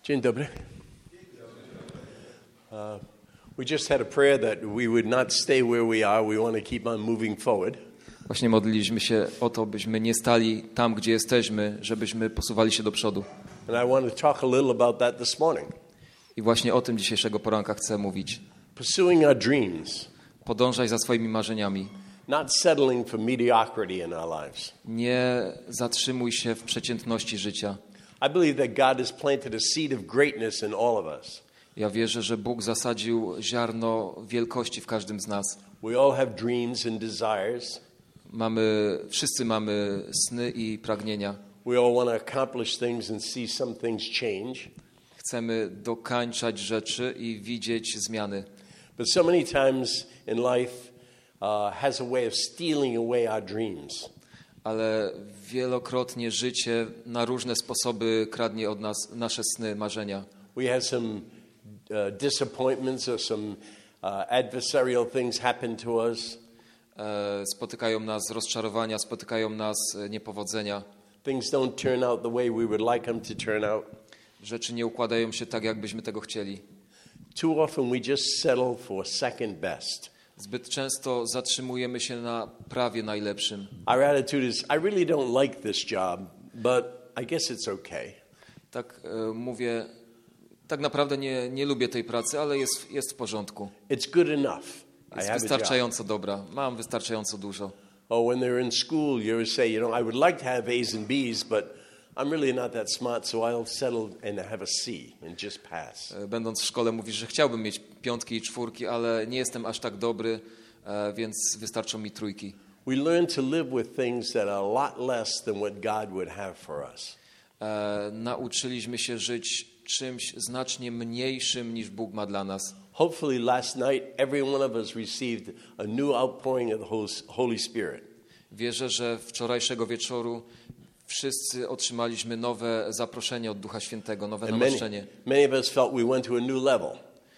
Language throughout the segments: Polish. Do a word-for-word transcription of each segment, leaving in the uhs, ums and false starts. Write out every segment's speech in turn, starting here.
Dzień dobry. Uh, we just had a prayer that we would not stay where we are. We want to keep on moving forward. Właśnie modliliśmy się o to, byśmy nie stali tam, gdzie jesteśmy, żebyśmy posuwali się do przodu. And I want to talk a little about that this morning. I właśnie o tym dzisiejszego poranka chcę mówić. Pursuing our dreams. Podążaj za swoimi marzeniami. Not settling for mediocrity in our lives. Nie zatrzymuj się w przeciętności życia. I believe that God has planted a seed of greatness in all of us. Ja wierzę, że Bóg zasadził ziarno wielkości w każdym z nas. We all have dreams and desires. Mamy, wszyscy mamy sny i pragnienia. We all want to accomplish things and see some things change. Chcemy dokańczać rzeczy i widzieć zmiany. But so many times in life uh, has a way of stealing away our dreams. Ale wielokrotnie życie na różne sposoby kradnie od nas nasze sny, marzenia. We have some uh, disappointments or some uh, adversarial things happen to us. E, spotykają nas rozczarowania, spotykają nas niepowodzenia. Things don't turn out the way we would like them to turn out. Rzeczy nie układają się tak, jakbyśmy tego chcieli. Too often we just settle for second best. Zbyt często zatrzymujemy się na prawie najlepszym. Our attitude is, I really don't like this job, but I guess it's okay. Tak e, mówię, tak naprawdę nie, nie lubię tej pracy, ale jest, jest w porządku. It's good enough. I Jest have a job. wystarczająco dobra. Mam wystarczająco dużo. Oh, when they're in school, you always say, you know, I would like to have A's and B's, but I'm really not that smart, so I'll settle and have a C and just pass. E, Będąc w szkole mówisz, że chciałbym mieć piątki i czwórki, ale nie jestem aż tak dobry, e, więc wystarczą mi trójki. We learn to live with things that are a lot less than what God would have for us. E, nauczyliśmy się żyć czymś znacznie mniejszym niż Bóg ma dla nas. Hopefully last night, every one of us received a new outpouring of the Holy Spirit. Wierzę, że wczorajszego wieczoru wszyscy otrzymaliśmy nowe zaproszenie od Ducha Świętego, nowe And many, namaszczenie, many of us felt we went to a new level.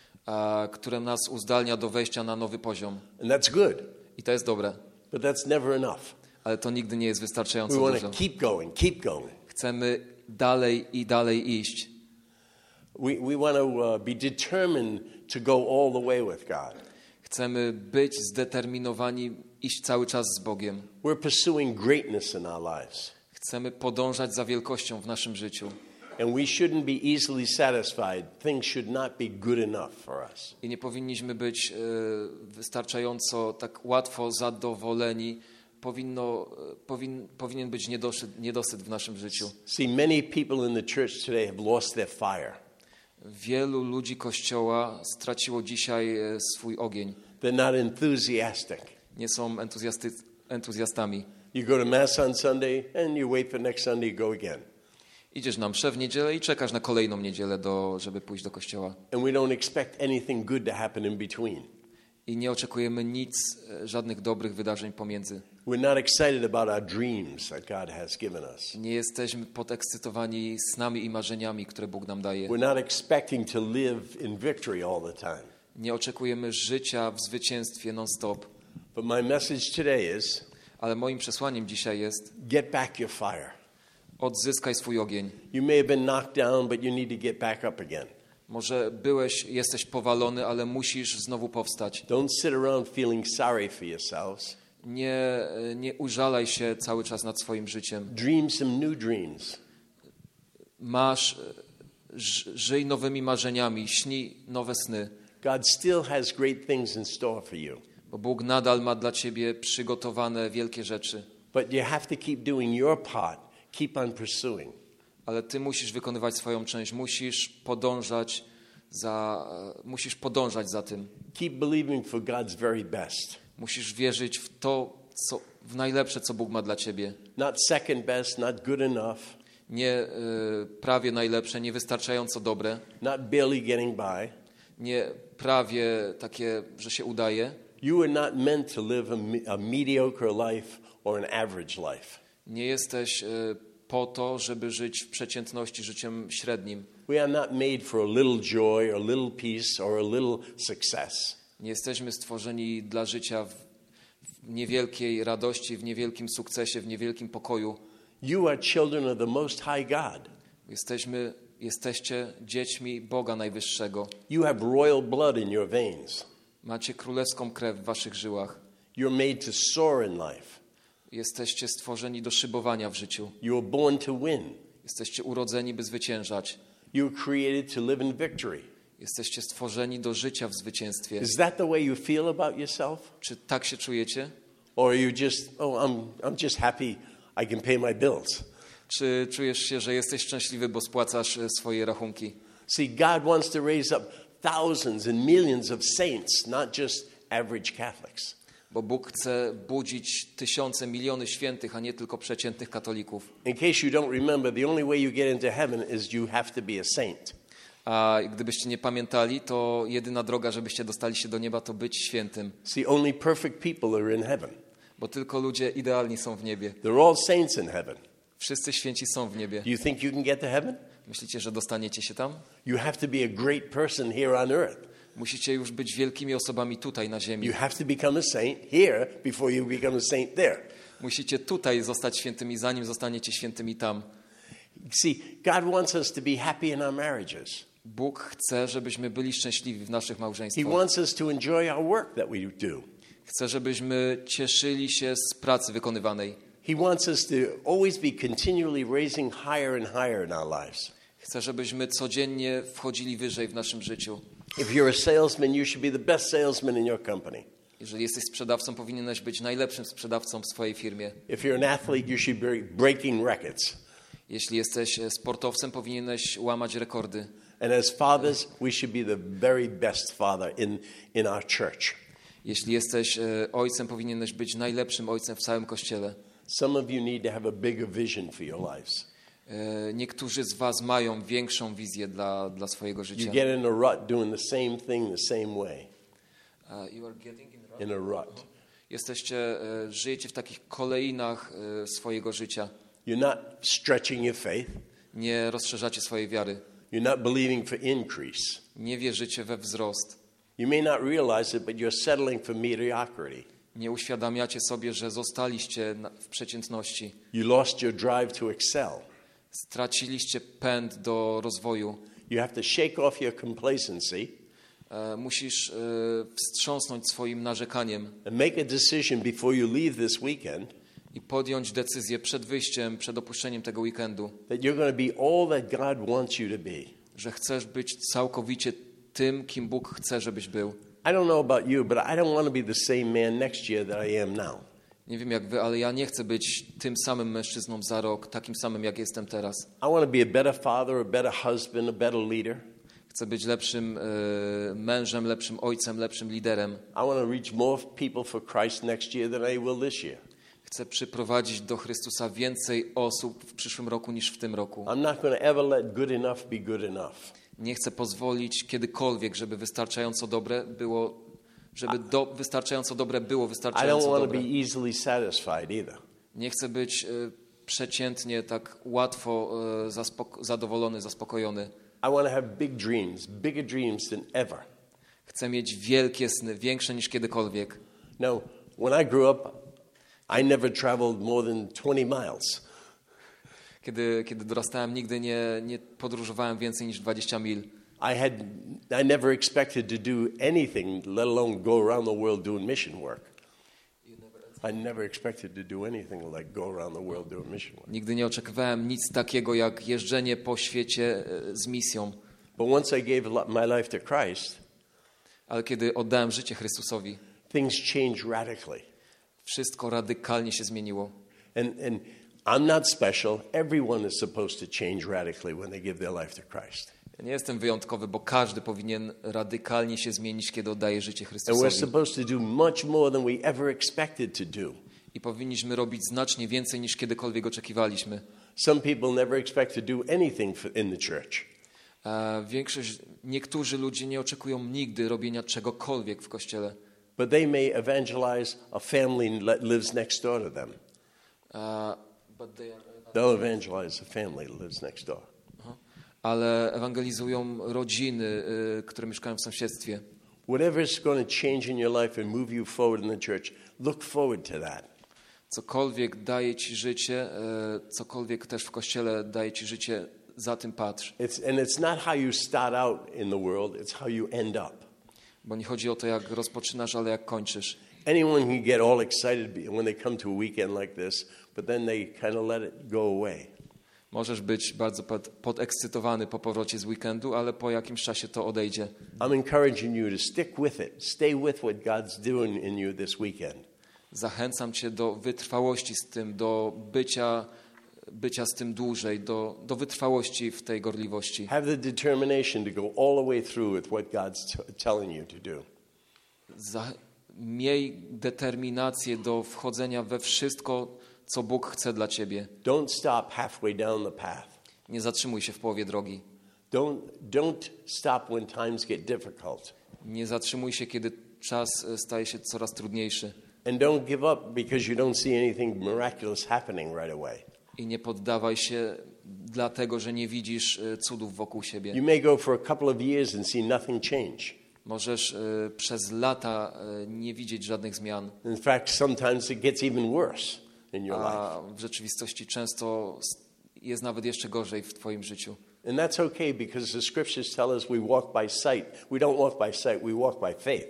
a, które nas uzdalnia do wejścia na nowy poziom. And that's good, I to jest dobre, but that's never enough. ale to nigdy nie jest We wystarczająco want dużo. to keep going, keep going. Chcemy dalej i dalej iść. We, we want to uh, be determined to go all the way with God. Chcemy być zdeterminowani, iść cały czas z Bogiem. We're pursuing greatness in our lives. Chcemy podążać za wielkością w naszym życiu. And we shouldn't be easily satisfied. Things should not be good enough for us. I nie powinniśmy być e, wystarczająco tak łatwo zadowoleni. Powinno, e, powin, powinien być niedosyt, niedosyt w naszym życiu. See, many people in the church today have lost their fire. Wielu ludzi Kościoła straciło dzisiaj e, swój ogień. They're not enthusiastic. Nie są entuzjasty, entuzjastami. You go to mass on Sunday and you wait for next Sunday to go again. Idziesz na mszę w niedzielę i czekasz na kolejną niedzielę, do, żeby pójść do kościoła. And we don't expect anything good to happen in between. I nie oczekujemy nic, e, żadnych dobrych wydarzeń pomiędzy. We're not excited about our dreams that God has given us. Nie jesteśmy podekscytowani snami i marzeniami, które Bóg nam daje. We're not expecting to live in victory all the time. Nie oczekujemy życia w zwycięstwie non-stop. But my message today is, Ale moim przesłaniem dzisiaj jest: get back your fire. odzyskaj swój ogień. You may have been knocked down, but you need to get back up again. Może byłeś, jesteś powalony, ale musisz znowu powstać. Don't sit around feeling sorry for yourselves. Nie, nie użalaj się cały czas nad swoim życiem. Dream some new dreams. Masz, ż, żyj nowymi marzeniami, śnij nowe sny, God still has great things in store for you. bo Bóg nadal ma dla ciebie przygotowane wielkie rzeczy. But you have to keep doing your part. Keep on pursuing. Ale ty musisz wykonywać swoją część, musisz podążać za, musisz podążać za tym. Keep believing for God's very best. Musisz wierzyć w to, co, w najlepsze, co Bóg ma dla ciebie. Not second best, not good enough, Nie y, prawie najlepsze, nie wystarczająco dobre, not barely getting by. nie prawie takie, że się udaje. You are not meant to live a, me- a mediocre life or an average life. Nie jesteś y, po to, żeby żyć w przeciętności, życiem średnim. We are not made for a little joy or little peace or a little success. Nie jesteśmy stworzeni dla życia w, w niewielkiej radości, w niewielkim sukcesie, w niewielkim pokoju. You are children of the Most High God. Jesteśmy jesteście dziećmi Boga Najwyższego. You have royal blood in your veins. Macie królewską krew w waszych żyłach. You're made to soar in life. Jesteście stworzeni do szybowania w życiu. You were born to win. Jesteście urodzeni, by zwyciężać. You were created to live in victory. Jesteście stworzeni do życia w zwycięstwie. Is that the way you feel about yourself? Czy tak się czujecie? Or are you just, oh, I'm, I'm just happy I can pay my bills? Czy czujesz się, że jesteś szczęśliwy, bo spłacasz e, swoje rachunki? See, God wants to raise up thousands and millions of saints, not just average Catholics. Bo Bóg chce budzić tysiące, miliony świętych, a nie tylko przeciętnych katolików. In case you don't remember, the only way you get into heaven is you have to be a saint. A gdybyście nie pamiętali, to jedyna droga, żebyście dostali się do nieba, to być świętym. See, only perfect people are in heaven. Bo tylko ludzie idealni są w niebie. They're all saints in heaven. Wszyscy święci są w niebie. Do you think you can get to heaven? Myślicie, że dostaniecie się tam? You have to be a great person here on earth. Musicie już być wielkimi osobami tutaj na ziemi. You have to become a saint here before you become a saint there. Musicie tutaj zostać świętymi, zanim zostaniecie świętymi tam. See, God wants us to be happy in our marriages. Bóg chce, żebyśmy byli szczęśliwi w naszych He małżeństwach. wants us to enjoy our work that we do. Chce, żebyśmy cieszyli się z pracy wykonywanej. He wants us to always be continually raising higher and higher in our lives. Chce, żebyśmy codziennie wchodzili wyżej w naszym życiu. If you're a salesman, you should be the best salesman in your company. Jeżeli jesteś sprzedawcą, powinieneś być najlepszym sprzedawcą w swojej firmie. If you're an athlete, you should be breaking records. Jeśli jesteś sportowcem, powinieneś łamać rekordy. And as fathers, we should be the very best father in, in our church. Jeśli jesteś e, ojcem, powinieneś być najlepszym ojcem w całym Kościele. Some of you need to have a bigger vision for your lives. E, niektórzy z was mają większą wizję dla, dla swojego You życia. get in a rut doing the same thing the same way. Uh, you are getting in rut. In a rut. Jesteście, e, żyjecie w takich kolejnach e, swojego życia. You're not stretching your faith. Nie rozszerzacie swojej wiary. You're not believing for increase. Nie wierzycie we wzrost. You may not realize it, but you're settling for mediocrity. Nie uświadamiacie sobie, że zostaliście na, w przeciętności. You lost your drive to excel. Straciliście pęd do rozwoju. You have to shake off your complacency E, musisz e, wstrząsnąć swoim narzekaniem and make a decision before you leave this weekend i podjąć decyzję przed wyjściem, przed opuszczeniem tego weekendu, that you're going to be all that God wants you to be. że chcesz być całkowicie tym, kim Bóg chce, żebyś był. I don't know about you, but I don't want to be the same man next year that I am now. Nie wiem jak wy, ale ja nie chcę być tym samym mężczyzną za rok, takim samym jak jestem teraz. I want to be a better father, a better husband, a better leader. Chcę być lepszym e, mężem, lepszym ojcem, lepszym liderem. I want to reach more people for Christ next year than I will this year. Chcę przyprowadzić do Chrystusa więcej osób w przyszłym roku niż w tym roku. I'm not going to ever let good enough be good enough. Nie chcę pozwolić kiedykolwiek, żeby wystarczająco dobre było, żeby do, wystarczająco dobre było I don't wystarczająco want to dobre. be easily satisfied either. Nie chcę być e, przeciętnie tak łatwo e, zaspoko- zadowolony, zaspokojony. I want to have big dreams, bigger dreams than ever. Chcę mieć wielkie sny, większe niż kiedykolwiek. Now, when I grew up, I never traveled more than twenty miles. Kiedy, kiedy dorastałem, nigdy nie, nie podróżowałem więcej niż dwadzieścia mil. I had, I never expected to do anything, let alone go around the world doing mission work. I never expected to do anything like go around the world doing mission work. Nigdy nie oczekiwałem nic takiego jak jeżdżenie po świecie e, z misją. But once I gave my life to Christ, Ale kiedy oddałem życie Chrystusowi, things changed radically. wszystko radykalnie się zmieniło. And, and I'm not special. Everyone is supposed to change radically when they give their life to Christ. Ja nie jestem wyjątkowy, bo każdy powinien radykalnie się zmienić, kiedy oddaje życie And we're Chrystusowi. supposed to do much more than we ever expected to do. I powinniśmy robić znacznie więcej niż kiedykolwiek oczekiwaliśmy. Some people never expect to do anything for, in the church. A większość, niektórzy ludzie nie oczekują nigdy robienia czegokolwiek w Kościele. But they may evangelize a family that lives next door to them. A, but they are, They'll evangelize a family that lives next door. ale ewangelizują rodziny, y, które mieszkają w sąsiedztwie. Whatever is going to change in your life and move you forward in the church, look forward to that. Cokolwiek daje ci życie, y, cokolwiek też w Kościele daje ci życie, za tym patrz. It's, and it's not how you start out in the world, it's how you end up. Bo nie chodzi o to, jak rozpoczynasz, ale jak kończysz. Anyone can get all excited when they come to a weekend like this, but then they kind of let it go away. Możesz być bardzo pod, podekscytowany po powrocie z weekendu, ale po jakimś czasie to odejdzie. I'm encouraging you to stick with it. Stay with what God's doing in you this weekend. Zachęcam cię do wytrwałości z tym, do bycia, bycia z tym dłużej, do, do wytrwałości w tej gorliwości. Have the determination to go all the way through with what God's t- telling you to do. Za, miej determinację do wchodzenia we wszystko, co Bóg chce dla ciebie. Don't stop halfway down the path. Nie zatrzymuj się w połowie drogi. Don't, don't stop when times get difficult. Nie zatrzymuj się, kiedy czas staje się coraz trudniejszy. And don't give up because you don't see anything miraculous happening right away. I nie poddawaj się dlatego, że nie widzisz cudów wokół siebie. You may go for a couple of years and see nothing change. Możesz y, przez lata y, nie widzieć żadnych zmian. In fact, sometimes it gets even worse in your life. A w rzeczywistości często jest nawet jeszcze gorzej w twoim życiu. And that's okay because the scriptures tell us we walk by sight. We don't walk by sight, we walk by faith.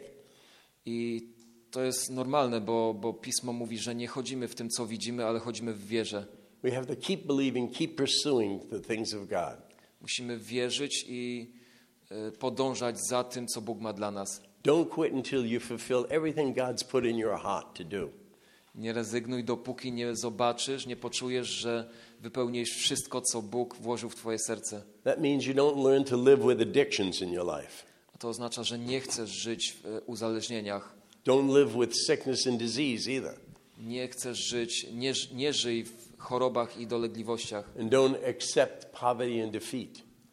I to jest normalne, bo, bo Pismo mówi, że nie chodzimy w tym, co widzimy, ale chodzimy w wierze. We have to keep believing, keep pursuing the things of God. Musimy wierzyć i y, podążać za tym, co Bóg ma dla nas. Don't quit until you fulfill everything God's put in your heart to do. Nie rezygnuj, dopóki nie zobaczysz, nie poczujesz, że wypełnisz wszystko, co Bóg włożył w twoje serce. That means you don't learn to live with addictions in your life. A to oznacza, że nie chcesz żyć w y, uzależnieniach. Don't live with sickness and disease either. Nie chcesz żyć, nie, nie żyj w chorobach i dolegliwościach. And don't accept poverty and defeat.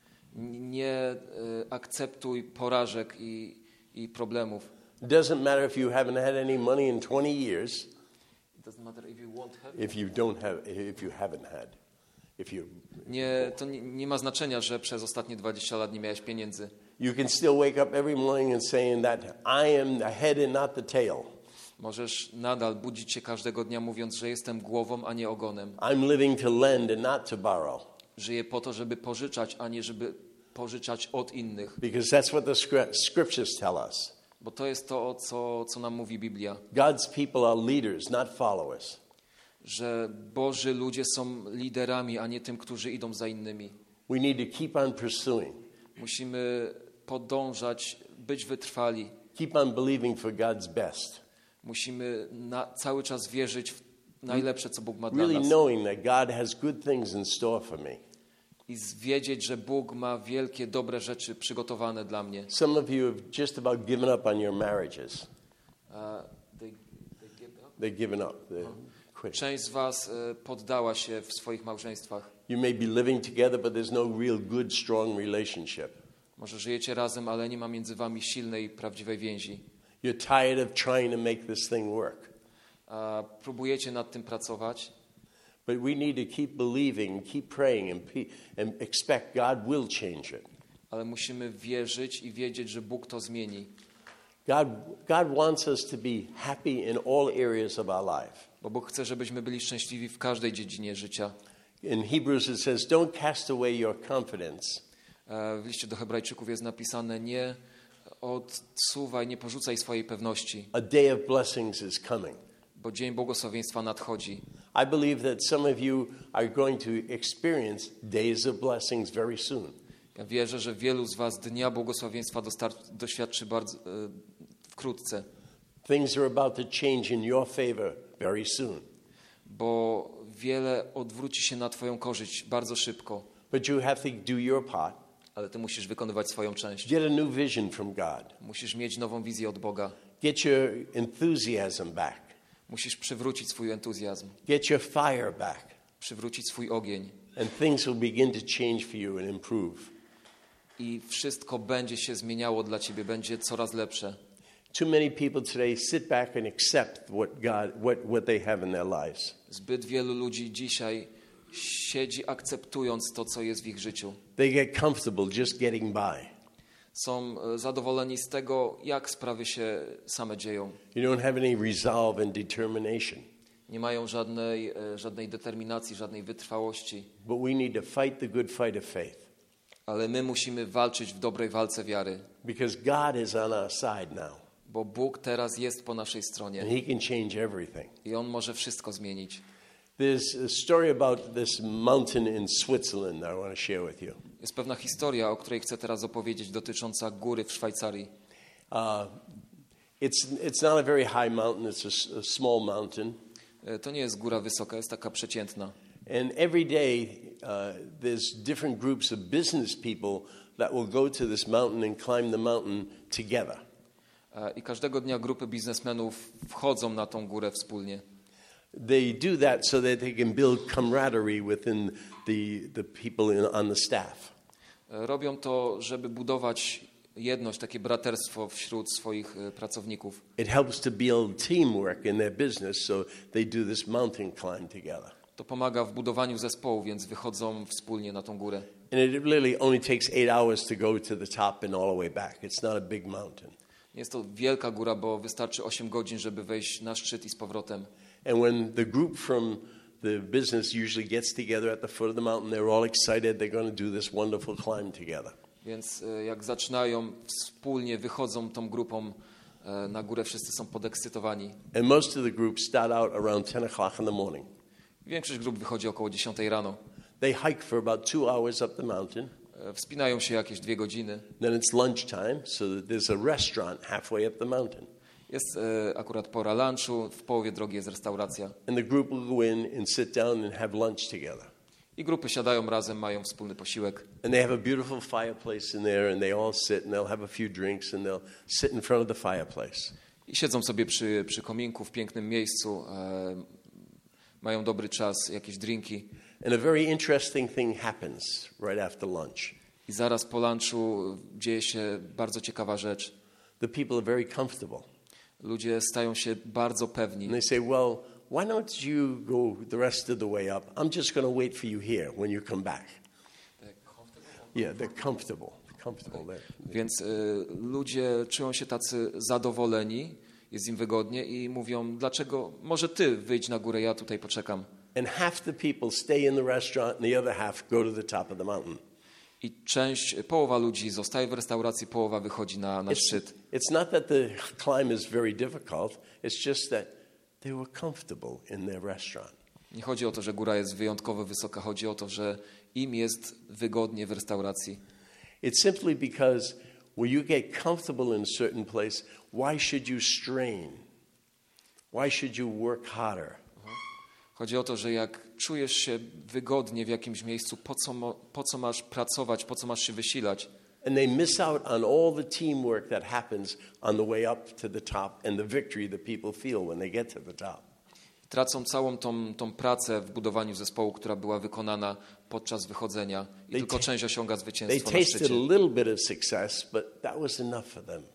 Nie y, akceptuj porażek i, i problemów. It doesn't matter if you haven't had any money in twenty years, It doesn't matter if you won't have. if you don't have, if you haven't had, if you, Nie, to nie, nie ma znaczenia, że przez ostatnie dwadzieścia lat nie miałeś pieniędzy. you can still wake up every morning and saying that I am the head and not the tail. Możesz nadal budzić się każdego dnia mówiąc, że jestem głową, a nie ogonem. I'm living to lend and not to borrow. Żyję po to, żeby pożyczać, a nie żeby pożyczać od innych. Because that's what the scri- scriptures tell us. Bo to jest to, co, co nam mówi Biblia. God's people are leaders, not followers. Że Boży ludzie są liderami, a nie tym, którzy idą za innymi. We need to keep on pursuing. Musimy podążać, być wytrwali. Keep on believing for God's best. Musimy na, cały czas wierzyć w najlepsze, co Bóg ma dla Really nas. knowing that God has good things in store for me. I wiedzieć, że Bóg ma wielkie, dobre rzeczy przygotowane dla mnie. Some of you have just about given up on your marriages. Uh, they, they give up. They've given up. They're quit. Część z was e, poddała się w swoich małżeństwach. You may be living together, but there's no real good, strong relationship. Może żyjecie razem, ale nie ma między wami silnej, prawdziwej więzi. You're tired of trying to make this thing work. A próbujecie nad tym pracować, But we need to keep believing, keep praying, and, pe- and expect God will change it. ale musimy wierzyć i wiedzieć, że Bóg to zmieni. God, God wants us to be happy in all areas of our life. Bo Bóg chce, żebyśmy byli szczęśliwi w każdej dziedzinie życia. In Hebrews it says, don't cast away your confidence. E, W liście do Hebrajczyków jest napisane: nie odsuwaj, nie porzucaj swojej pewności, A day of blessings is coming. bo dzień błogosławieństwa nadchodzi. I believe that some of you are going to experience days of blessings very soon. Ja wierzę, że wielu z was dnia błogosławieństwa dostar- doświadczy bardzo e, wkrótce, Things are about to change in your favor very soon. bo wiele odwróci się na twoją korzyść bardzo szybko, But you have to do your part. ale ty musisz wykonywać swoją część. Get a new vision from God. Musisz mieć nową wizję od Boga. Get your enthusiasm back. Musisz przywrócić swój entuzjazm, Get your fire back. przywrócić swój ogień And things will begin to change for you and improve. i wszystko będzie się zmieniało dla ciebie, będzie coraz lepsze. Too many people today sit back and accept what God, what, what they have in their lives. Zbyt wielu ludzi dzisiaj siedzi akceptując to, co jest w ich życiu. They get comfortable just getting by. Są e, zadowoleni z tego, jak sprawy się same dzieją. You don't have any resolve and determination. Nie mają żadnej, e, żadnej determinacji, żadnej wytrwałości. But we need to fight the good fight of faith. Ale my musimy walczyć w dobrej walce wiary. Because God is on our side now. Bo Bóg teraz jest po naszej stronie. And He can change everything. I On może wszystko zmienić. There's a story about this mountain in Switzerland that I want to share with you. Jest pewna historia, o której chcę teraz opowiedzieć, dotycząca góry w Szwajcarii. Uh, it's, it's not a very high mountain, it's a, s- a small mountain. E, To nie jest góra wysoka, jest taka przeciętna. And every day uh, there's different groups of business people that will go to this mountain and climb the mountain together. E, I każdego dnia grupy biznesmenów wchodzą na tą górę wspólnie. They do that so that they can build camaraderie within the, the people in, on the staff. E, Robią to, żeby budować jedność, takie braterstwo wśród swoich e, pracowników. It helps to build teamwork in their business, so they do this mountain climb together. To pomaga w budowaniu zespołu, więc wychodzą wspólnie na tą górę. And it really only takes eight hours to go to the top and all the way back. It's not a big mountain. Nie jest to wielka góra, bo wystarczy osiem godzin, żeby wejść na szczyt i z powrotem. And when the group from the business usually gets together at the foot of the mountain, they're all excited. They're going to do this wonderful climb together. Więc e, jak zaczynają wspólnie, wychodzą tą grupą e, na górę, wszyscy są podekscytowani. And most of the group start out around ten o'clock in the morning. Większość grup wychodzi około dziesiątej rano. They hike for about two hours up the mountain. E, Wspinają się jakieś dwie godziny. Then it's lunchtime, so that there's a restaurant halfway up the mountain. Jest e, akurat pora lunchu, w połowie drogi jest restauracja. And the group will go in and sit down and have lunch together. I grupy siadają razem, mają wspólny posiłek. And they have a beautiful fireplace in there, and they all sit and they'll have a few drinks and they'll sit in front of the fireplace. I siedzą sobie przy, przy kominku w pięknym miejscu, e, mają dobry czas, jakieś drinki. And a very interesting thing happens right after lunch. I zaraz po lunchu dzieje się bardzo ciekawa rzecz. The people are very comfortable. Ludzie stają się bardzo And pewni. they say, well, why don't you go the rest of the way up? I'm just going to wait for you here when you come back. Yeah, they're comfortable. They're comfortable there. Więc y, ludzie czują się tacy zadowoleni, jest im wygodnie i mówią, dlaczego, może ty wyjdź na górę, ja tutaj poczekam. And half the people stay in the restaurant and the other half go to the top of the mountain. I część, połowa ludzi zostaje w restauracji, połowa wychodzi na, na It's, szczyt. it's not that the climb is very difficult. It's just that they were comfortable in their restaurant. Nie chodzi o to, że góra jest wyjątkowo wysoka, chodzi o to, że im jest wygodnie w restauracji. It's simply because when you get comfortable in a certain place, why should you strain? Why should you work harder? Chodzi o to, że jak czujesz się wygodnie w jakimś miejscu, po co, mo, po co masz pracować, po co masz się wysilać? And they miss out on all the teamwork that happens on the way up to the top and the victory that people feel when they get to the top. Tracą całą tą, tą pracę w budowaniu zespołu, która była wykonana podczas wychodzenia i They tylko ta- część osiąga They zwycięstwo na tasted szczycie. a little bit of success, but that was enough for them.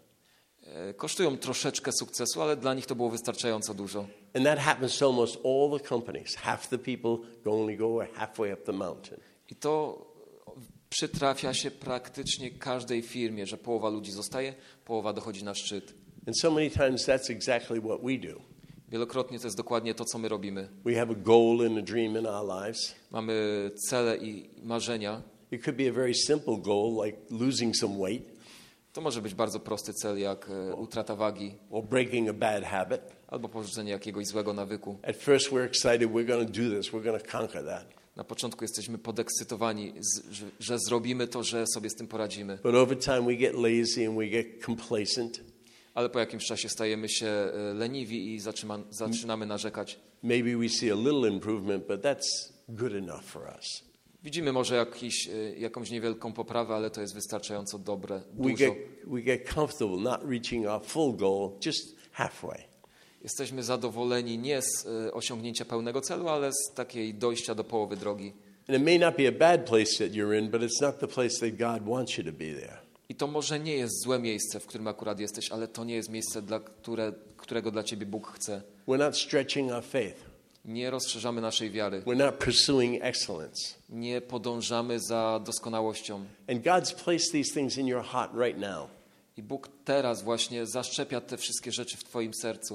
E, Kosztują troszeczkę sukcesu, ale dla nich to było wystarczająco dużo. And that happens to almost all the companies. Half the people go only go halfway up the mountain. I to przytrafia się praktycznie każdej firmie, że połowa ludzi zostaje, połowa dochodzi na szczyt. And so many times that's exactly what we do. Wielokrotnie to jest dokładnie to, co my robimy. We have a goal and a dream in our lives. Mamy cele i marzenia. It could be a very simple goal, like losing some weight To może być bardzo prosty cel, jak e, utrata wagi or breaking a bad habit. albo porzucenie jakiegoś złego nawyku. At first, we're excited, we're going to do this, we're going to conquer that. Na początku jesteśmy podekscytowani, z, że, że zrobimy to, że sobie z tym poradzimy. But over time, we get lazy and we get complacent. Ale po jakimś czasie stajemy się e, leniwi i zaczyma, zaczynamy narzekać. Maybe we see a little improvement, but that's good enough for us. Widzimy może jakiś, e, jakąś niewielką poprawę, ale to jest wystarczająco dobre, We dużo. get, we get comfortable not reaching our full goal, just halfway. Jesteśmy zadowoleni nie z e, osiągnięcia pełnego celu, ale z takiej dojścia do połowy drogi. And it may not be a bad place that you're in, but it's not the place that God wants you to be there. I to może nie jest złe miejsce, w którym akurat jesteś, ale to nie jest miejsce, dla które, którego dla ciebie Bóg chce. We're not stretching our faith. Nie rozszerzamy naszej wiary. We're not pursuing excellence. Nie podążamy za doskonałością. And God's placed these things in your heart right now. I Bóg teraz właśnie zaszczepia te wszystkie rzeczy w twoim sercu.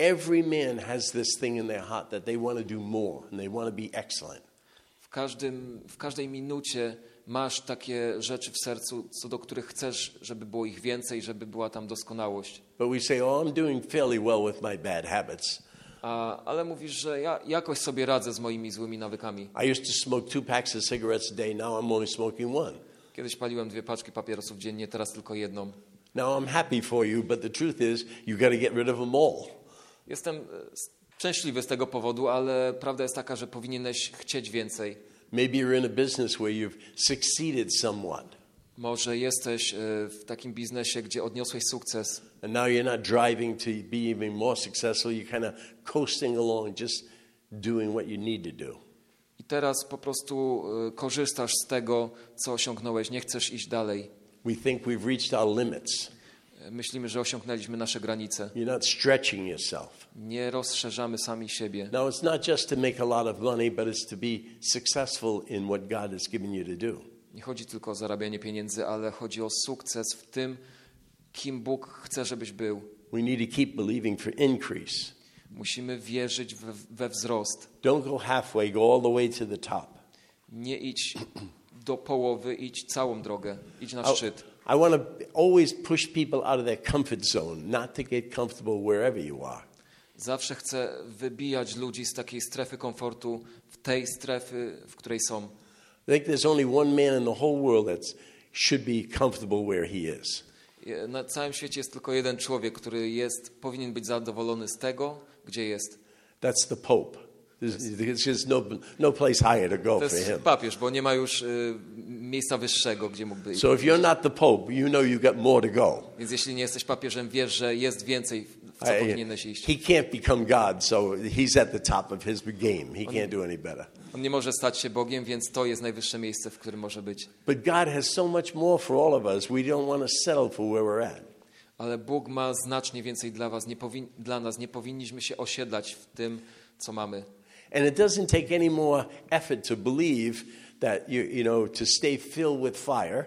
Every man has this thing in their heart that they want to do more and they want to be excellent. W, każdym, w każdej minucie masz takie rzeczy w sercu, co do których chcesz, żeby było ich więcej, żeby była tam doskonałość. But we say, oh, I'm doing fairly well with my bad habits. A, ale mówisz, że ja jakoś sobie radzę z moimi złymi nawykami. I used to smoke two packs of cigarettes a day. Now I'm only smoking one. Kiedyś paliłem dwie paczki papierosów dziennie, teraz tylko jedną. Now I'm happy for you, but the truth is you got to get rid of them all. Jestem szczęśliwy z tego powodu, ale prawda jest taka, że powinieneś chcieć więcej. Maybe you're in a business where you've succeeded somewhat. Może jesteś w takim biznesie, gdzie odniosłeś sukces. And now you're not driving to be even more successful. You're kind of coasting along, just doing what you need to do. I teraz po prostu korzystasz z tego, co osiągnąłeś. Nie chcesz iść dalej. We think we've reached our limits. Myślimy, że osiągnęliśmy nasze granice. You're not stretching yourself. Nie rozszerzamy sami siebie. Now, it's not just to make a lot of money, but it's to be successful in what God has given you to do. Nie chodzi tylko o zarabianie pieniędzy, ale chodzi o sukces w tym, kim Bóg chce, żebyś był. We need to keep believing for increase. Musimy wierzyć we, we wzrost. Don't go halfway, go all the way to the top. Nie idź do połowy, idź całą drogę. Idź na szczyt. I want to always push people out of their comfort zone, not to get comfortable wherever you are. Zawsze chcę wybijać ludzi z takiej strefy komfortu, w tej strefy, w której są. I think there's only one man in the whole world that should be comfortable where he is. Na całym świecie jest tylko jeden człowiek, który jest, powinien być zadowolony z tego, gdzie jest. That's the Pope. There's, there's just no, no place higher to go To for jest him. papież, bo nie ma już y, miejsca wyższego, gdzie mógłby iść. So if you're not the Pope, you know you've got more to go. Więc jeśli nie jesteś papieżem, wiesz, że jest więcej, w co I- powinieneś iść. he can't become God, so he's at the top of his game. He can't do any better. On nie może stać się Bogiem, więc to jest najwyższe miejsce, w którym może być. But God has so much more for all of us. We don't want to settle for where we're at. Ale Bóg ma znacznie więcej dla was, nie powin- dla nas. Nie powinniśmy się osiedlać w tym, co mamy. And it doesn't take any more effort to believe that you, you know, to stay filled with fire.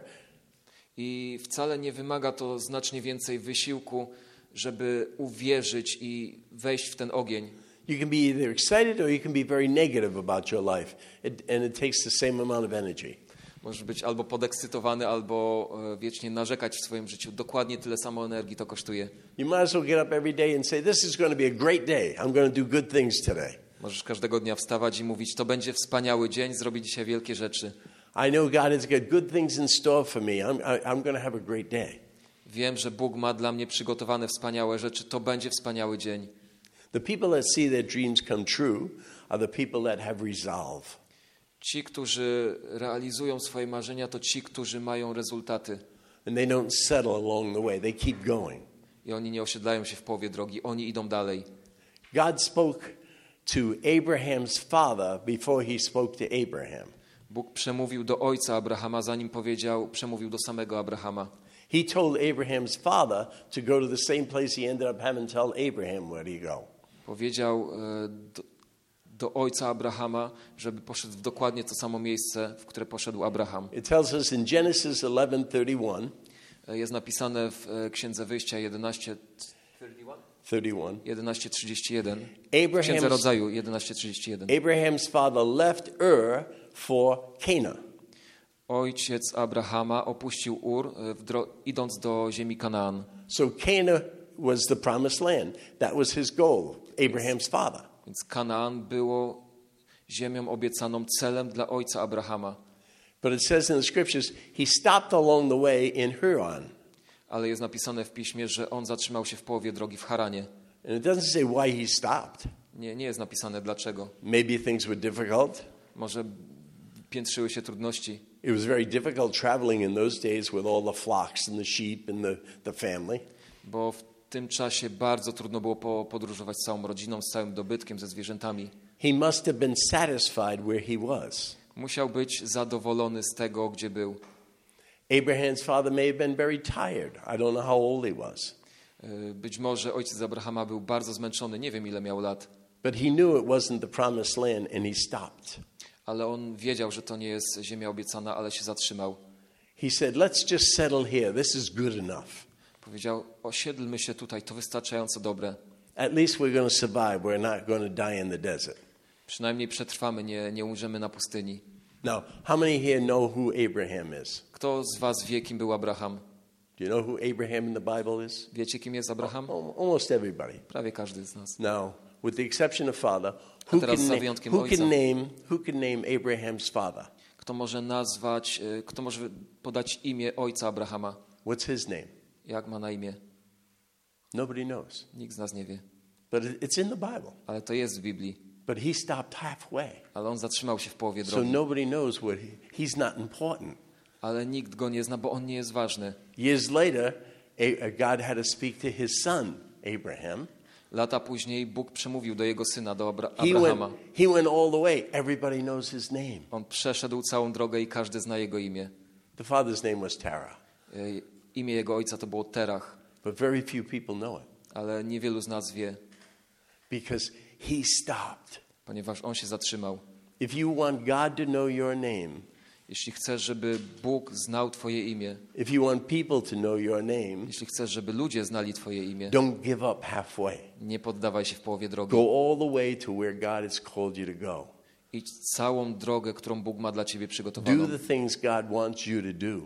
I wcale nie wymaga to znacznie więcej wysiłku, żeby uwierzyć i wejść w ten ogień. You can be either excited or you can be very negative about your life. It, and it takes the same amount of energy. Możesz być albo podekscytowany, albo e, wiecznie narzekać w swoim życiu. Dokładnie tyle samo energii to kosztuje. You might as well get up every day and say, this is going to be a great day. I'm going to do good things today. Możesz każdego dnia wstawać i mówić, to będzie wspaniały dzień, zrobię dzisiaj wielkie rzeczy. I know God has got good things in store for me. I'm, I, I'm going to have a great day. Wiem, że Bóg ma dla mnie przygotowane wspaniałe rzeczy. To będzie wspaniały dzień. The people that see their dreams come true are the people that have resolve. Ci, którzy realizują swoje marzenia, to ci, którzy mają rezultaty. And they don't settle along the way. They keep going. I oni nie osiedlają się w połowie drogi. Oni idą dalej. God spoke to Abraham's father before he spoke to Abraham. Bóg przemówił do ojca Abrahama, zanim powiedział, przemówił do samego Abrahama. He told Abraham's father to go to the same place he ended up having to tell Abraham where to go. Powiedział e, do, do ojca Abrahama, żeby poszedł w dokładnie to samo miejsce, w które poszedł Abraham. It tells us in Genesis eleven thirty-one, E, Jest napisane w e, Księdze Wyjścia jedenaście thirty-one. jedenaście trzydzieści jeden. W Księdze Abraham's, Rodzaju jedenaście trzydzieści jeden. Abraham's father left Ur for Canaan. Ojciec Abrahama opuścił Ur, e, w dro- idąc do ziemi Kanaan. So Canaan was the promised land. That was his goal, Abraham's father. Więc Kanaan było ziemią obiecaną, celem dla ojca Abrahama. But it says in the scriptures, he stopped along the way in Haran. Ale jest napisane w piśmie, że on zatrzymał się w połowie drogi w Haranie. And it doesn't say why he stopped. Nie, nie jest napisane dlaczego. Maybe things were difficult. Może piętrzyły się trudności. It was very difficult traveling in those days with all the flocks and the sheep and the, the family. Bo w tym czasie bardzo trudno było po- podróżować z całą rodziną, z całym dobytkiem, ze zwierzętami. He must have been satisfied where he was. Musiał być zadowolony z tego, gdzie był. Abraham's father may have been very tired. I don't know how old he was. Y, Być może ojciec Abrahama był bardzo zmęczony, nie wiem ile miał lat, But he knew it wasn't the promised land and he stopped. ale on wiedział, że to nie jest ziemia obiecana, ale się zatrzymał. He said, let's just settle here. This is good enough. Powiedział, osiedlmy się tutaj, to wystarczająco dobre. at least we're going to survive. We're not going to die in the desert. Przynajmniej przetrwamy, nie, nie umrzemy na pustyni. Now, how many here know who Abraham is? Kto z was wie, kim był Abraham? Do you know who Abraham in the Bible is? Wiecie, kim jest Abraham? Al- Almost everybody. Prawie każdy z nas. Now, with the exception of father, who teraz can, za na- wyjątkiem who ojca. can name who can name Abraham's father? Kto może nazwać, y, kto może podać imię ojca Abrahama? What's his name? Jak ma na imię? Nobody knows. Nikt z nas nie wie. But it- it's in the Bible. Ale to jest w Biblii. But he stopped halfway. Ale on zatrzymał się w połowie So drogi. nobody knows what he, he's not important. Ale nikt go nie zna, bo on nie jest ważny. Years later, a, a God had to speak to his son, Abraham. Lata później Bóg przemówił do jego syna, do Abra- He went, Abrahama. he went all the way. Everybody knows his name. On przeszedł całą drogę i każdy zna jego imię. The father's name was Terah, Y, Imię jego ojca to było Terach, but very few people know it ale niewielu z nas wie, because he stopped. ponieważ on się zatrzymał. If you want God to know your name, Jeśli chcesz, żeby Bóg znał twoje imię, if you want people to know your name, jeśli chcesz, żeby ludzie znali twoje imię, don't give up halfway. nie poddawaj się w połowie drogi. Go all the way to where God has called you to go. Idź całą drogę, którą Bóg ma dla ciebie Do przygotowaną. the things God wants you to do.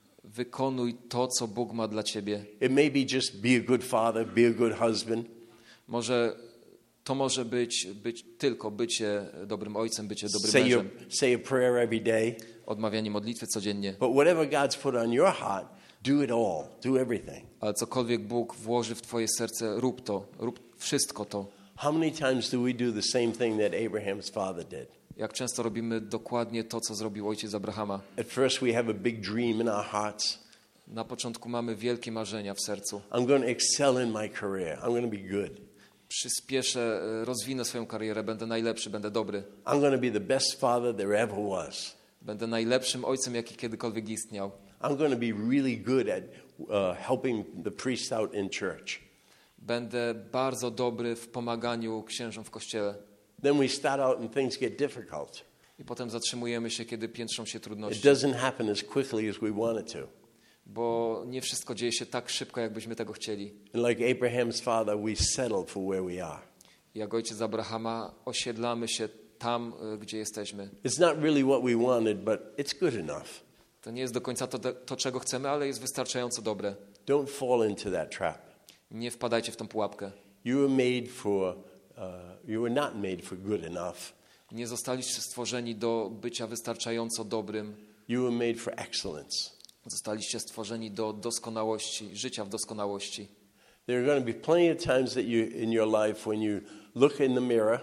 Wykonuj to, co Bóg ma dla ciebie. It may be just be a good father, be a good husband. Może to może być, być tylko bycie dobrym ojcem, bycie dobrym Say, your, mężem, say a prayer every day. odmawianie modlitwy codziennie. But whatever God's put on your heart, do it all. Do everything. Ale cokolwiek Bóg włoży w twoje serce, rób to, rób wszystko to. How many times do we do the same thing that Abraham's father did? Jak często robimy dokładnie to, co zrobił ojciec Abrahama. At first, we have a big dream in our hearts. Na początku mamy wielkie marzenia w sercu. I'm going to excel in my career. I'm going to be good. Przyspieszę, e, rozwinę swoją karierę, będę najlepszy, będę dobry. I'm going to be the best father there ever was. Będę najlepszym ojcem, jaki kiedykolwiek istniał. I'm going to be really good at uh, helping the priest out in church. Będę bardzo dobry w pomaganiu księżom w kościele. Then we start out and things get difficult. I potem zatrzymujemy się, kiedy piętrzą się It trudności. doesn't happen as quickly as we want it to. Bo nie wszystko dzieje się tak szybko, jakbyśmy tego chcieli. And like Abraham's father, we settle for where we are. Jak ojciec Abrahama osiedlamy się tam, y, gdzie jesteśmy. It's not really what we wanted, but it's good enough. To nie jest do końca to, to, czego chcemy, ale jest wystarczająco dobre. Don't fall into that trap. Nie wpadajcie w tą pułapkę. You were made for, uh, you were not made for good enough. Nie zostaliście stworzeni do bycia wystarczająco dobrym. You were made for excellence. Zostaliście stworzeni do doskonałości, życia w doskonałości. There are going to be plenty of times that you, in your life when you look in the mirror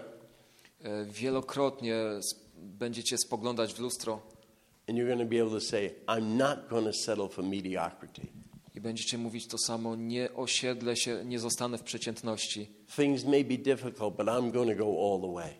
E, Wielokrotnie s- będziecie spoglądać w lustro and you're going to be able to say, I'm not going to settle for mediocrity. i będziecie mówić to samo. Nie osiedlę się, nie zostanę w przeciętności. Things may be difficult, but I'm going to go all the way.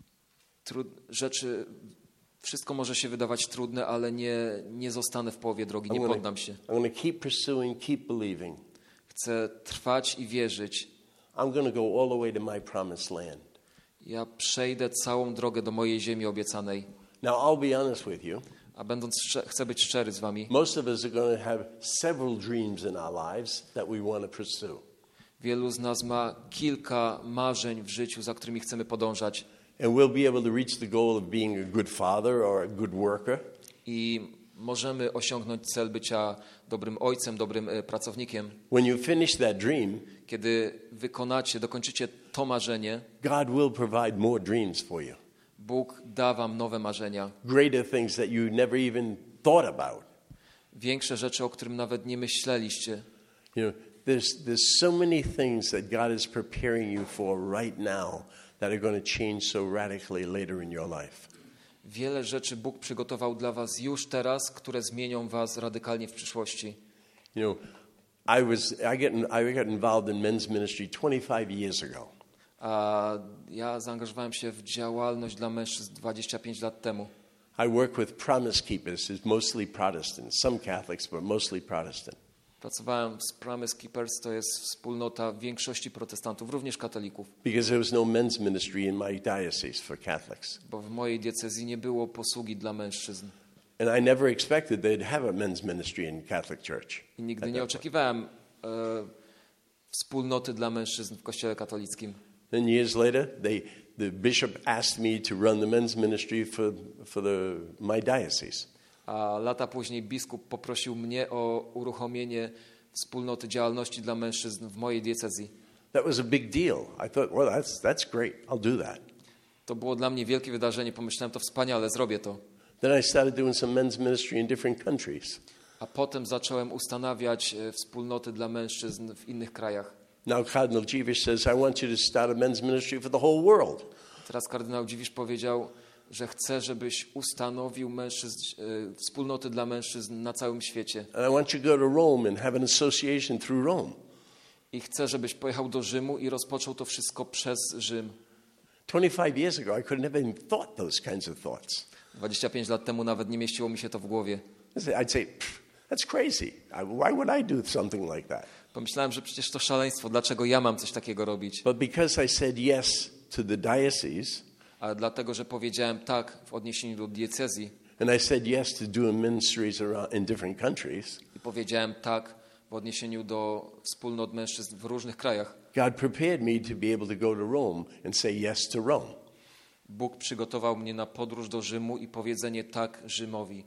Trud, rzeczy, wszystko może się wydawać trudne, ale nie, nie zostanę w połowie drogi, nie I'm gonna- poddam się. I'm going to keep pursuing, keep believing. Chcę trwać i wierzyć. I'm going to go all the way to my promised land. Ja przejdę całą drogę do mojej ziemi obiecanej. Now, I'll be honest with you. A będąc, szcze- chcę być szczery z wami. Most of us are going to have several dreams in our lives that we want to pursue. Wielu z nas ma kilka marzeń w życiu, za którymi chcemy podążać. And we'll be able to reach the goal of being a good father or a good worker. I możemy osiągnąć cel bycia dobrym ojcem, dobrym e, pracownikiem. When you finish that dream, Kiedy wykonacie, dokończycie to marzenie, God will provide more dreams for you. Bóg da wam nowe marzenia. Greater things that you never even thought about. Większe rzeczy, o którym nawet nie myśleliście. You know, there's, there's so many things that God is preparing you for right now that are going to change so radically later in your life. Wiele rzeczy Bóg przygotował dla was już teraz, które zmienią was radykalnie w przyszłości. You know, I was I get I got involved in men's ministry twenty-five years ago. A ja zaangażowałem się w działalność dla mężczyzn dwadzieścia pięć lat temu. I work with Promise Keepers. It's mostly Protestant, some Catholics, but mostly Protestant. Pracowałem z Promise Keepers, to jest wspólnota większości protestantów, również katolików, Because there was no men's ministry in my diocese for Catholics. bo w mojej diecezji nie było posługi dla mężczyzn. And I never expected they'd have a men's ministry in Catholic Church. I nigdy nie oczekiwałem, e, wspólnoty dla mężczyzn w Kościele katolickim. Then years later, they, the bishop asked me to run the men's ministry for, for the, my diocese. A lata później biskup poprosił mnie o uruchomienie wspólnoty działalności dla mężczyzn w mojej diecezji. That was a big deal. I thought, well, that's, that's great. I'll do that. To było dla mnie wielkie wydarzenie. Pomyślałem, to wspaniale, zrobię to. Then I started doing some men's ministry in different countries. A potem zacząłem ustanawiać wspólnoty dla mężczyzn w innych krajach. Now Cardinal Dziwisz says, I want you to start a men's ministry for the whole world. Teraz kardynał Dziwisz powiedział, że chce, żebyś ustanowił mężczyzn, wspólnoty dla mężczyzn na całym świecie. And I want you to go to Rome and have an association through Rome. I chcę, żebyś pojechał do Rzymu i rozpoczął to wszystko przez Rzym. twenty-five years ago, I could never even thought those kinds of thoughts. dwadzieścia pięć lat temu nawet nie mieściło mi się to w głowie. I'd say, that's crazy. Why would I do something like that? Pomyślałem, że przecież to szaleństwo. Dlaczego ja mam coś takiego robić? But because I said yes to the diocese, Ale dlatego, że powiedziałem tak w odniesieniu do diecezji and I said yes to doing ministries around in different countries, i powiedziałem tak w odniesieniu do wspólnot mężczyzn w różnych krajach, God prepared me to be able to go to Rome and say yes to Rome. Bóg przygotował mnie na podróż do Rzymu i powiedzenie tak Rzymowi.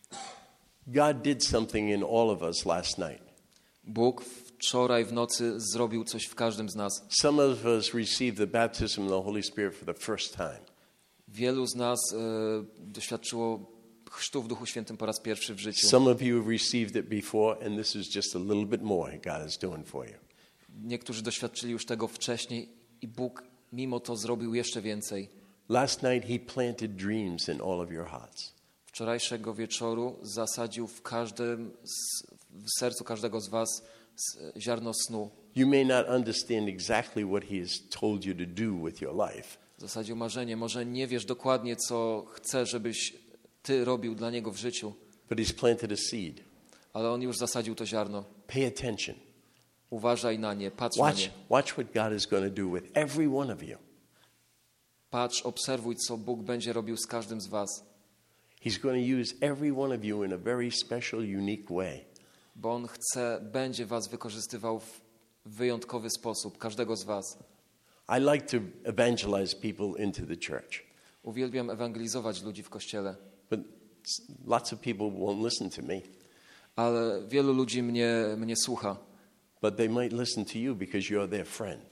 God did something in all of us last night. Bóg wczoraj w nocy zrobił coś w każdym z nas. Some of us received the baptism of the Holy Spirit for the first time. Wielu z nas e, doświadczyło chrztu w Duchu Świętym po raz pierwszy w życiu. Some of you have received it before, and this is just a little bit more God is doing for you. Niektórzy doświadczyli już tego wcześniej i Bóg mimo to zrobił jeszcze więcej. Last night he planted dreams in all of your hearts. Wczorajszego wieczoru zasadził w każdym, w sercu każdego z was ziarno snu. You may not understand exactly what he has told you to do with your life. Zasadził marzenie. Może nie wiesz dokładnie, co chce, żebyś ty robił dla niego w życiu. But he's planted a seed. Ale on już zasadził to ziarno. Pay attention. Uważaj na nie, patrz Watch, na nie. watch what God is going to do with every one of you. Patrz, obserwuj, co Bóg będzie robił z każdym z was. He's going to use every one of you in a very special, unique way. Bo On chce, będzie was wykorzystywał w wyjątkowy sposób, każdego z was. I like to evangelize people into the church. Uwielbiam ewangelizować ludzi w Kościele. But lots of people won't listen to me. Ale wielu ludzi mnie, mnie słucha. But they might listen to you because you're their friend.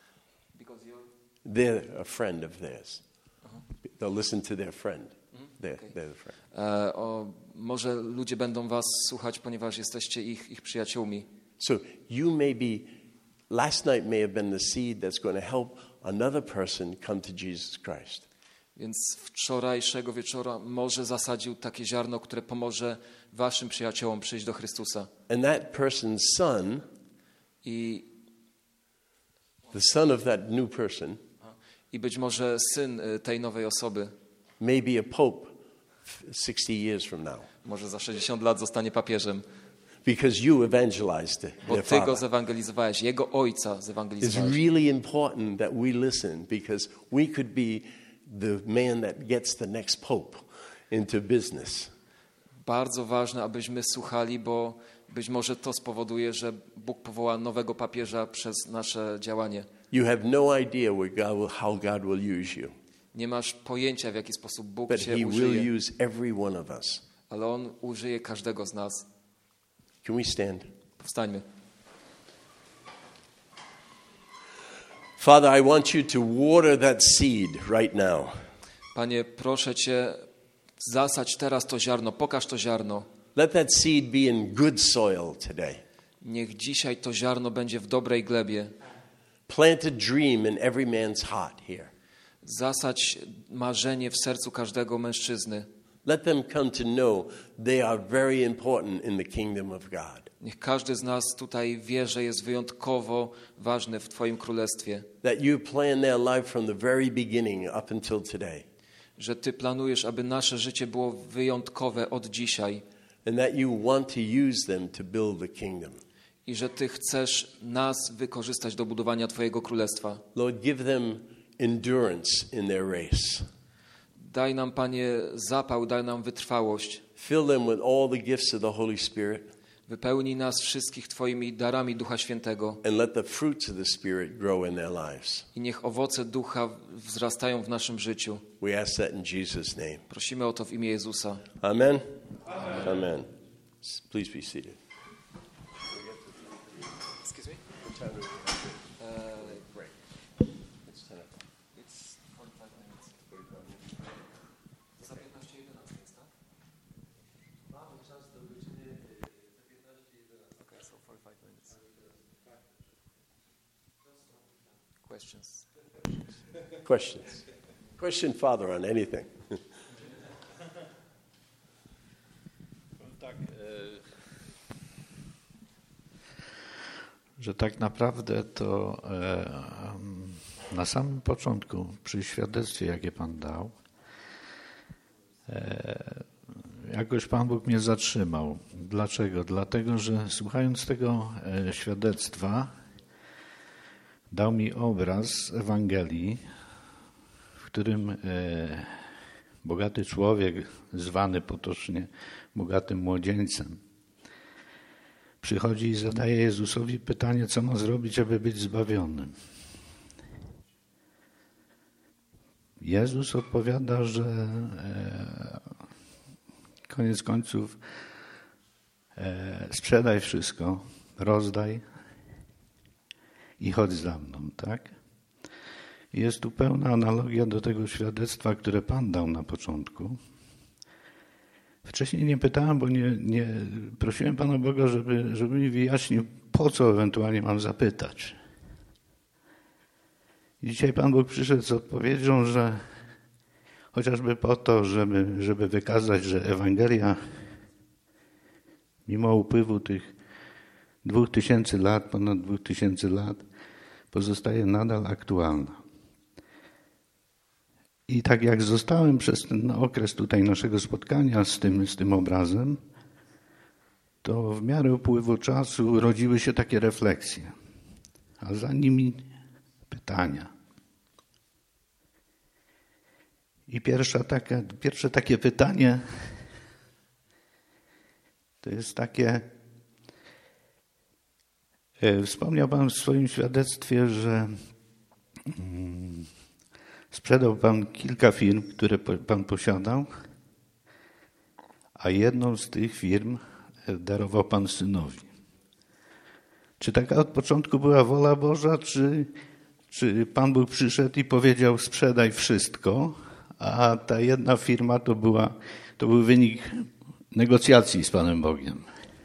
They're a friend of theirs. They'll listen to their friend. They're, Okay. they're the friend. E, o, może ludzie będą was słuchać, ponieważ jesteście ich, ich przyjaciółmi. So you may be, last night may have been the seed that's going to help another person come to Jesus Christ. Więc wczorajszego wieczora może zasadził takie ziarno, które pomoże waszym przyjaciołom przyjść do Chrystusa. And that person's son, I, the son of that new person, i być może syn y, tej nowej osoby may be a pope sixty years from now. może za sześćdziesiąt lat zostanie papieżem. Because you evangelized Bo their ty go father. zewangelizowałeś, jego ojca It's zewangelizowałeś. really important that we listen because we could be the man that gets the next pope into business. Bardzo ważne, abyśmy słuchali, bo być może to spowoduje, że Bóg powoła nowego papieża przez nasze działanie. You have no idea where God will, how God will use you, Nie masz pojęcia, w jaki sposób Bóg but cię he will użyje, use every one of us. ale On użyje każdego z nas. Can we stand? Powstańmy. Father, I want you to water that seed right now. Panie, proszę Cię, zasadź teraz to ziarno, pokaż to ziarno. Let that seed be in good soil today. Niech dzisiaj to ziarno będzie w dobrej glebie. Plant a dream in every man's heart here. Zasadź marzenie w sercu każdego mężczyzny. Let them come to know they are very important in the kingdom of God. Niech każdy z nas tutaj wie, że jest wyjątkowo ważny w Twoim królestwie. That you plan their life from the very beginning up until today. Że Ty planujesz, aby nasze życie było wyjątkowe od dzisiaj. And that you want to use them to build the kingdom. I że Ty chcesz nas wykorzystać do budowania Twojego królestwa. Lord, give them endurance in their race. Daj nam, Panie, zapał, daj nam wytrwałość. Fill them with all the gifts of the Holy Spirit. Wypełnij nas wszystkich Twoimi darami Ducha Świętego. And let the fruits of the Spirit grow in their lives. I niech owoce Ducha wzrastają w naszym życiu. We ask that in Jesus' name. Prosimy o to w imię Jezusa. Amen. Amen. Amen. Please be seated. Excuse me? What time do we have to break? It's ten o'clock. It's forty-five minutes. Za piętnaście jedenaście jest, tak? Mamy czas do godziny piętnaście jedenaście. Okay, so forty-five minutes. Questions? Questions. Question Father on anything. Tak, że tak naprawdę to na samym początku, przy świadectwie, jakie Pan dał, jakoś Pan Bóg mnie zatrzymał. Dlaczego? Dlatego, że słuchając tego świadectwa, dał mi obraz Ewangelii, w którym bogaty człowiek, zwany potocznie bogatym młodzieńcem, przychodzi i zadaje Jezusowi pytanie, co ma zrobić, aby być zbawionym. Jezus odpowiada, że e, koniec końców e, sprzedaj wszystko, rozdaj i chodź za mną, tak? Jest tu pełna analogia do tego świadectwa, które Pan dał na początku. Wcześniej nie pytałem, bo nie, nie prosiłem Pana Boga, żeby, żeby mi wyjaśnił, po co ewentualnie mam zapytać. I dzisiaj Pan Bóg przyszedł z odpowiedzią, że chociażby po to, żeby, żeby wykazać, że Ewangelia mimo upływu tych dwóch tysięcy lat, ponad dwóch tysięcy lat, pozostaje nadal aktualna. I tak jak zostałem przez ten okres tutaj naszego spotkania z tym, z tym obrazem, to w miarę upływu czasu rodziły się takie refleksje, a za nimi pytania. I pierwsza taka, pierwsze takie pytanie to jest takie, wspomniał Pan w swoim świadectwie, że hmm, sprzedał Pan kilka firm, które Pan posiadał, a jedną z tych firm darował Pan Synowi. Czy taka od początku była wola Boża, czy, czy Pan Bóg przyszedł i powiedział sprzedaj wszystko, a ta jedna firma to, była, to był wynik negocjacji z Panem Bogiem?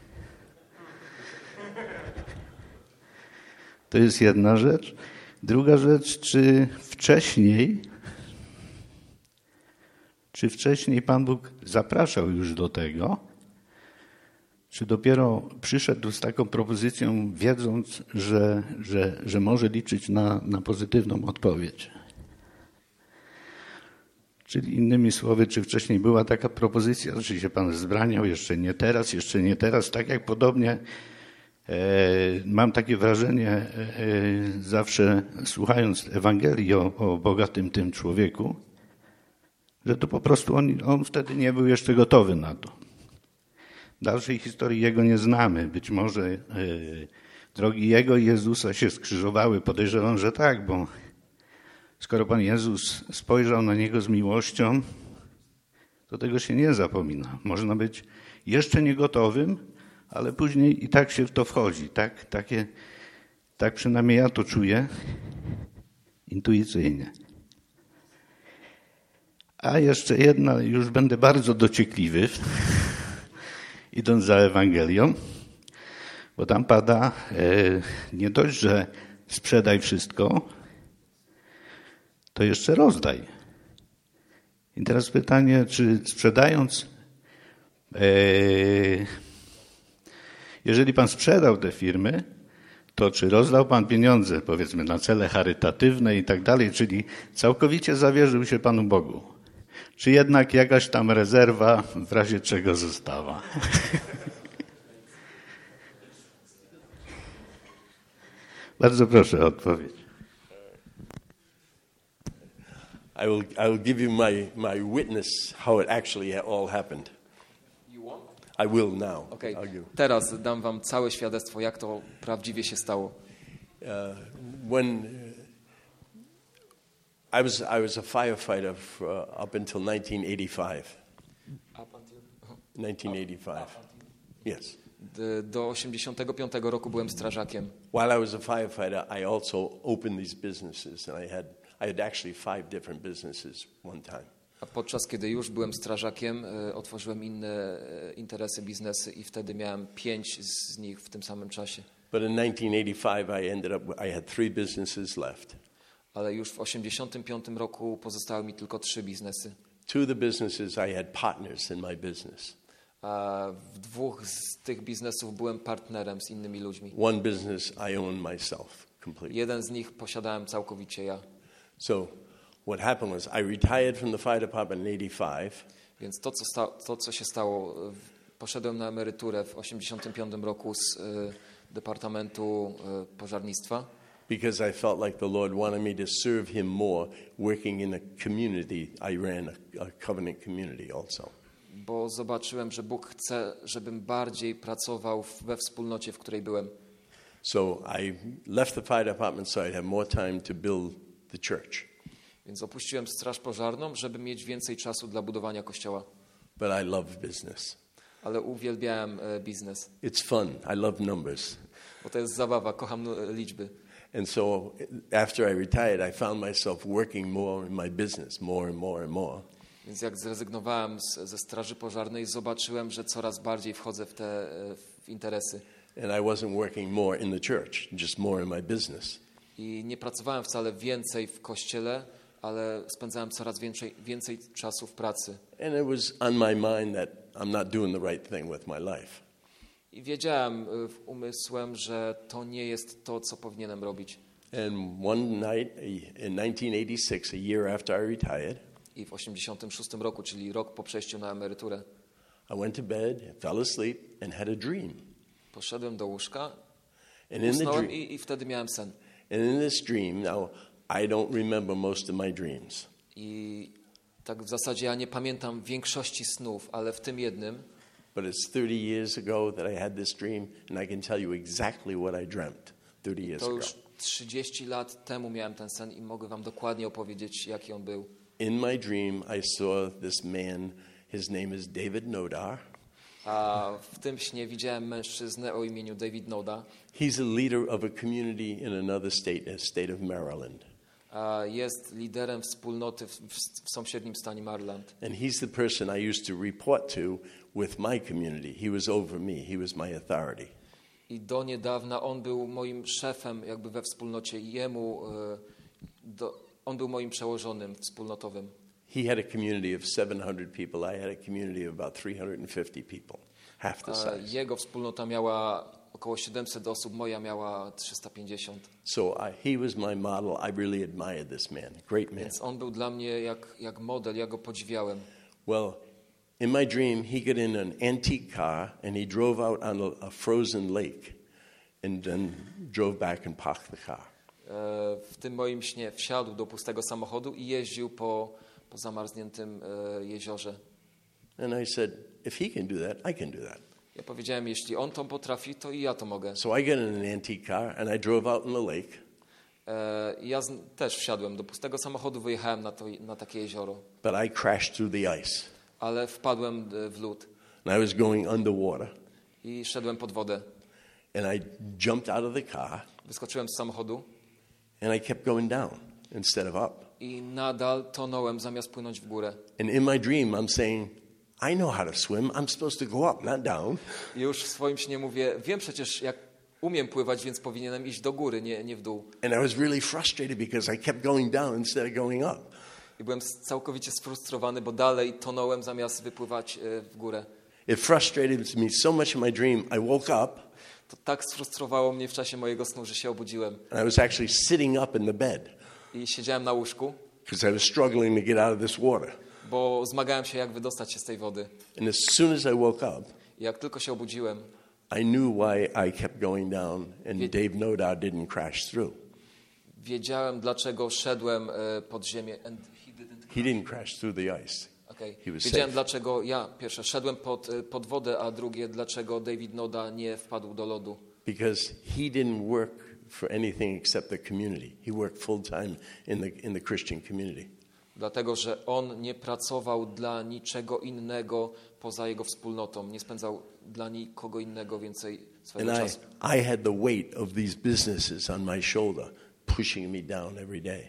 To jest jedna rzecz. Druga rzecz, czy wcześniej, czy wcześniej Pan Bóg zapraszał już do tego, czy dopiero przyszedł z taką propozycją, wiedząc, że, że, że może liczyć na, na pozytywną odpowiedź? Czyli innymi słowy, czy wcześniej była taka propozycja, czy się Pan zbraniał, jeszcze nie teraz, jeszcze nie teraz, tak jak podobnie mam takie wrażenie, zawsze słuchając Ewangelii o, o bogatym tym człowieku, że to po prostu on, on wtedy nie był jeszcze gotowy na to. Dalszej historii jego nie znamy. Być może e, drogi jego i Jezusa się skrzyżowały. Podejrzewam, że tak, bo skoro Pan Jezus spojrzał na niego z miłością, to tego się nie zapomina. Można być jeszcze niegotowym, ale później i tak się w to wchodzi. Tak, takie, tak przynajmniej ja to czuję intuicyjnie. A jeszcze jedna, już będę bardzo dociekliwy, idąc za Ewangelią, bo tam pada e, nie dość, że sprzedaj wszystko, to jeszcze rozdaj. I teraz pytanie, czy sprzedając, e, jeżeli Pan sprzedał te firmy, to czy rozdał Pan pieniądze, powiedzmy, na cele charytatywne i tak dalej, czyli całkowicie zawierzył się Panu Bogu? Czy jednak jakaś tam rezerwa w razie czego została? Bardzo proszę o odpowiedź. I will, I will give you my, my witness how it actually all happened. You want? I will now. Okej, I'll give. teraz dam wam całe świadectwo, jak to prawdziwie się stało. Uh, when uh, I was I was a firefighter for, uh, up until nineteen eighty-five. nineteen eighty-five. Yes. D- Do osiemdziesiątego piątego roku byłem strażakiem. While I was a firefighter, I also opened these businesses, and I had I had actually five different businesses one time. A podczas kiedy już byłem strażakiem, e, otworzyłem inne e, interesy, biznesy i wtedy miałem pięć z nich w tym samym czasie. But in nineteen eighty-five, I ended up I had three businesses left. Ale już w osiemdziesiątym piątym roku pozostały mi tylko trzy biznesy. Two of the businesses I had partners in my business. A w dwóch z tych biznesów byłem partnerem z innymi ludźmi. One business I owned myself completely. Jeden z nich posiadałem całkowicie ja. So what happened was I retired from the fire department in eighty-five. Więc to, co, sta- to, co się stało, w- poszedłem na emeryturę w osiemdziesiątym piątym roku z y, Departamentu y, Pożarnictwa, Because I felt like the Lord wanted me to serve Him more, working in a community. I ran a, a covenant community also. bo zobaczyłem, że Bóg chce, żebym bardziej pracował w- we wspólnocie, w której byłem. So I left the fire department so I'd have more time to build the church. Więc opuściłem straż pożarną, żeby mieć więcej czasu dla budowania kościoła. But I love business. Ale uwielbiałem e, biznes, It's fun. I love numbers. bo to jest zabawa, kocham e, liczby. And so after I retired, I found myself working more in my business, more and more and more. Więc jak zrezygnowałem z, ze straży pożarnej, zobaczyłem, że coraz bardziej wchodzę w te e, w interesy. And I wasn't working more in the church, just more in my business. I nie pracowałem wcale więcej w kościele, ale spędzałem coraz więcej, więcej czasu w pracy. And it was on my mind that I'm not doing the right thing with my life. I wiedziałem e, w umysłem, że to nie jest to, co powinienem robić. And one night in nineteen eighty-six, a year after I retired, I w osiemdziesiątym szóstym roku, czyli rok po przejściu na emeryturę, I went to bed, fell asleep, and had a dream. poszedłem do łóżka, And in the usnąłem dream, i, i wtedy miałem sen. and in this dream, now I don't remember most of my dreams, I tak w zasadzie ja nie pamiętam większości snów, ale w tym jednym, but it's thirty years ago that I had this dream, and I can tell you exactly what I dreamt thirty years to ago. już trzydzieści lat temu miałem ten sen i mogę wam dokładnie opowiedzieć, jaki on był. In my dream, I saw this man. His name is David Nodar. A w tym śnie widziałem mężczyznę o imieniu David Noda. He's a leader of a community in another state, a state of Maryland. A jest liderem wspólnoty w, w, w sąsiednim stanie Maryland. And he's the person I used to report to with my community. He was over me. He was my authority. I do niedawna on był moim szefem jakby we wspólnocie i jemu, e, do, on był moim przełożonym wspólnotowym. He had a community of seven hundred people. I had a community of about three hundred fifty people, half the A size. jego wspólnota miała około siedemset osób, moja miała trzysta pięćdziesiąt. So I, he was my model. I really admired this man. Great man. Więc on był dla mnie jak, jak model, ja go podziwiałem. Well, in my dream, he got in an antique car and he drove out on a, a frozen lake and then drove back and parked the car. E, w tym moim śnie wsiadł do pustego samochodu i jeździł po, po zamarzniętym e, jeziorze. And I said, if he can do that, I can do that. Ja powiedziałem, jeśli on to potrafi, to i ja to mogę. So I got in an antique car and I drove out in the lake. E, ja z, też wsiadłem do pustego samochodu, wyjechałem na, to, na takie jezioro, But I crashed through the ice. ale wpadłem e, w lód And I was going underwater. i szedłem pod wodę. And I jumped out of the car Wyskoczyłem z samochodu and I kept going down instead of up. i nadal tonąłem zamiast płynąć w górę. And in my dream, I'm saying, I know how to swim. I'm supposed to go up, not down. I już w swoim śnie mówię, wiem przecież jak umiem pływać, więc powinienem iść do góry, nie, nie w dół. And I was really frustrated because I kept going down instead of going up. I byłem całkowicie sfrustrowany, bo dalej tonąłem zamiast wypływać e, w górę. It frustrated me so much in my dream, I woke up To tak sfrustrowało mnie w czasie mojego snu, że się obudziłem. and I was actually sitting up in the bed I siedziałem na łóżku, because I was struggling to get out of this water. bo zmagałem się, jak wydostać się z tej wody. And as soon as I woke up, I jak tylko się obudziłem, I knew why I kept going down and Dave Nodar didn't crash through. wiedziałem, dlaczego szedłem e, pod ziemię. And he didn't... He didn't crash through the ice. Okay. Okay. he was Wiedziałem, safe. dlaczego ja pierwsze szedłem pod, pod wodę, a drugie, dlaczego David Noda nie wpadł do lodu. Because he didn't work for anything except the community. He worked full time in the in the Christian community. Dlatego, że on nie pracował dla niczego innego poza jego wspólnotą. Nie spędzał dla nikogo innego więcej swojego And I, czasu. I had the weight of these businesses on my shoulder, pushing me down every day.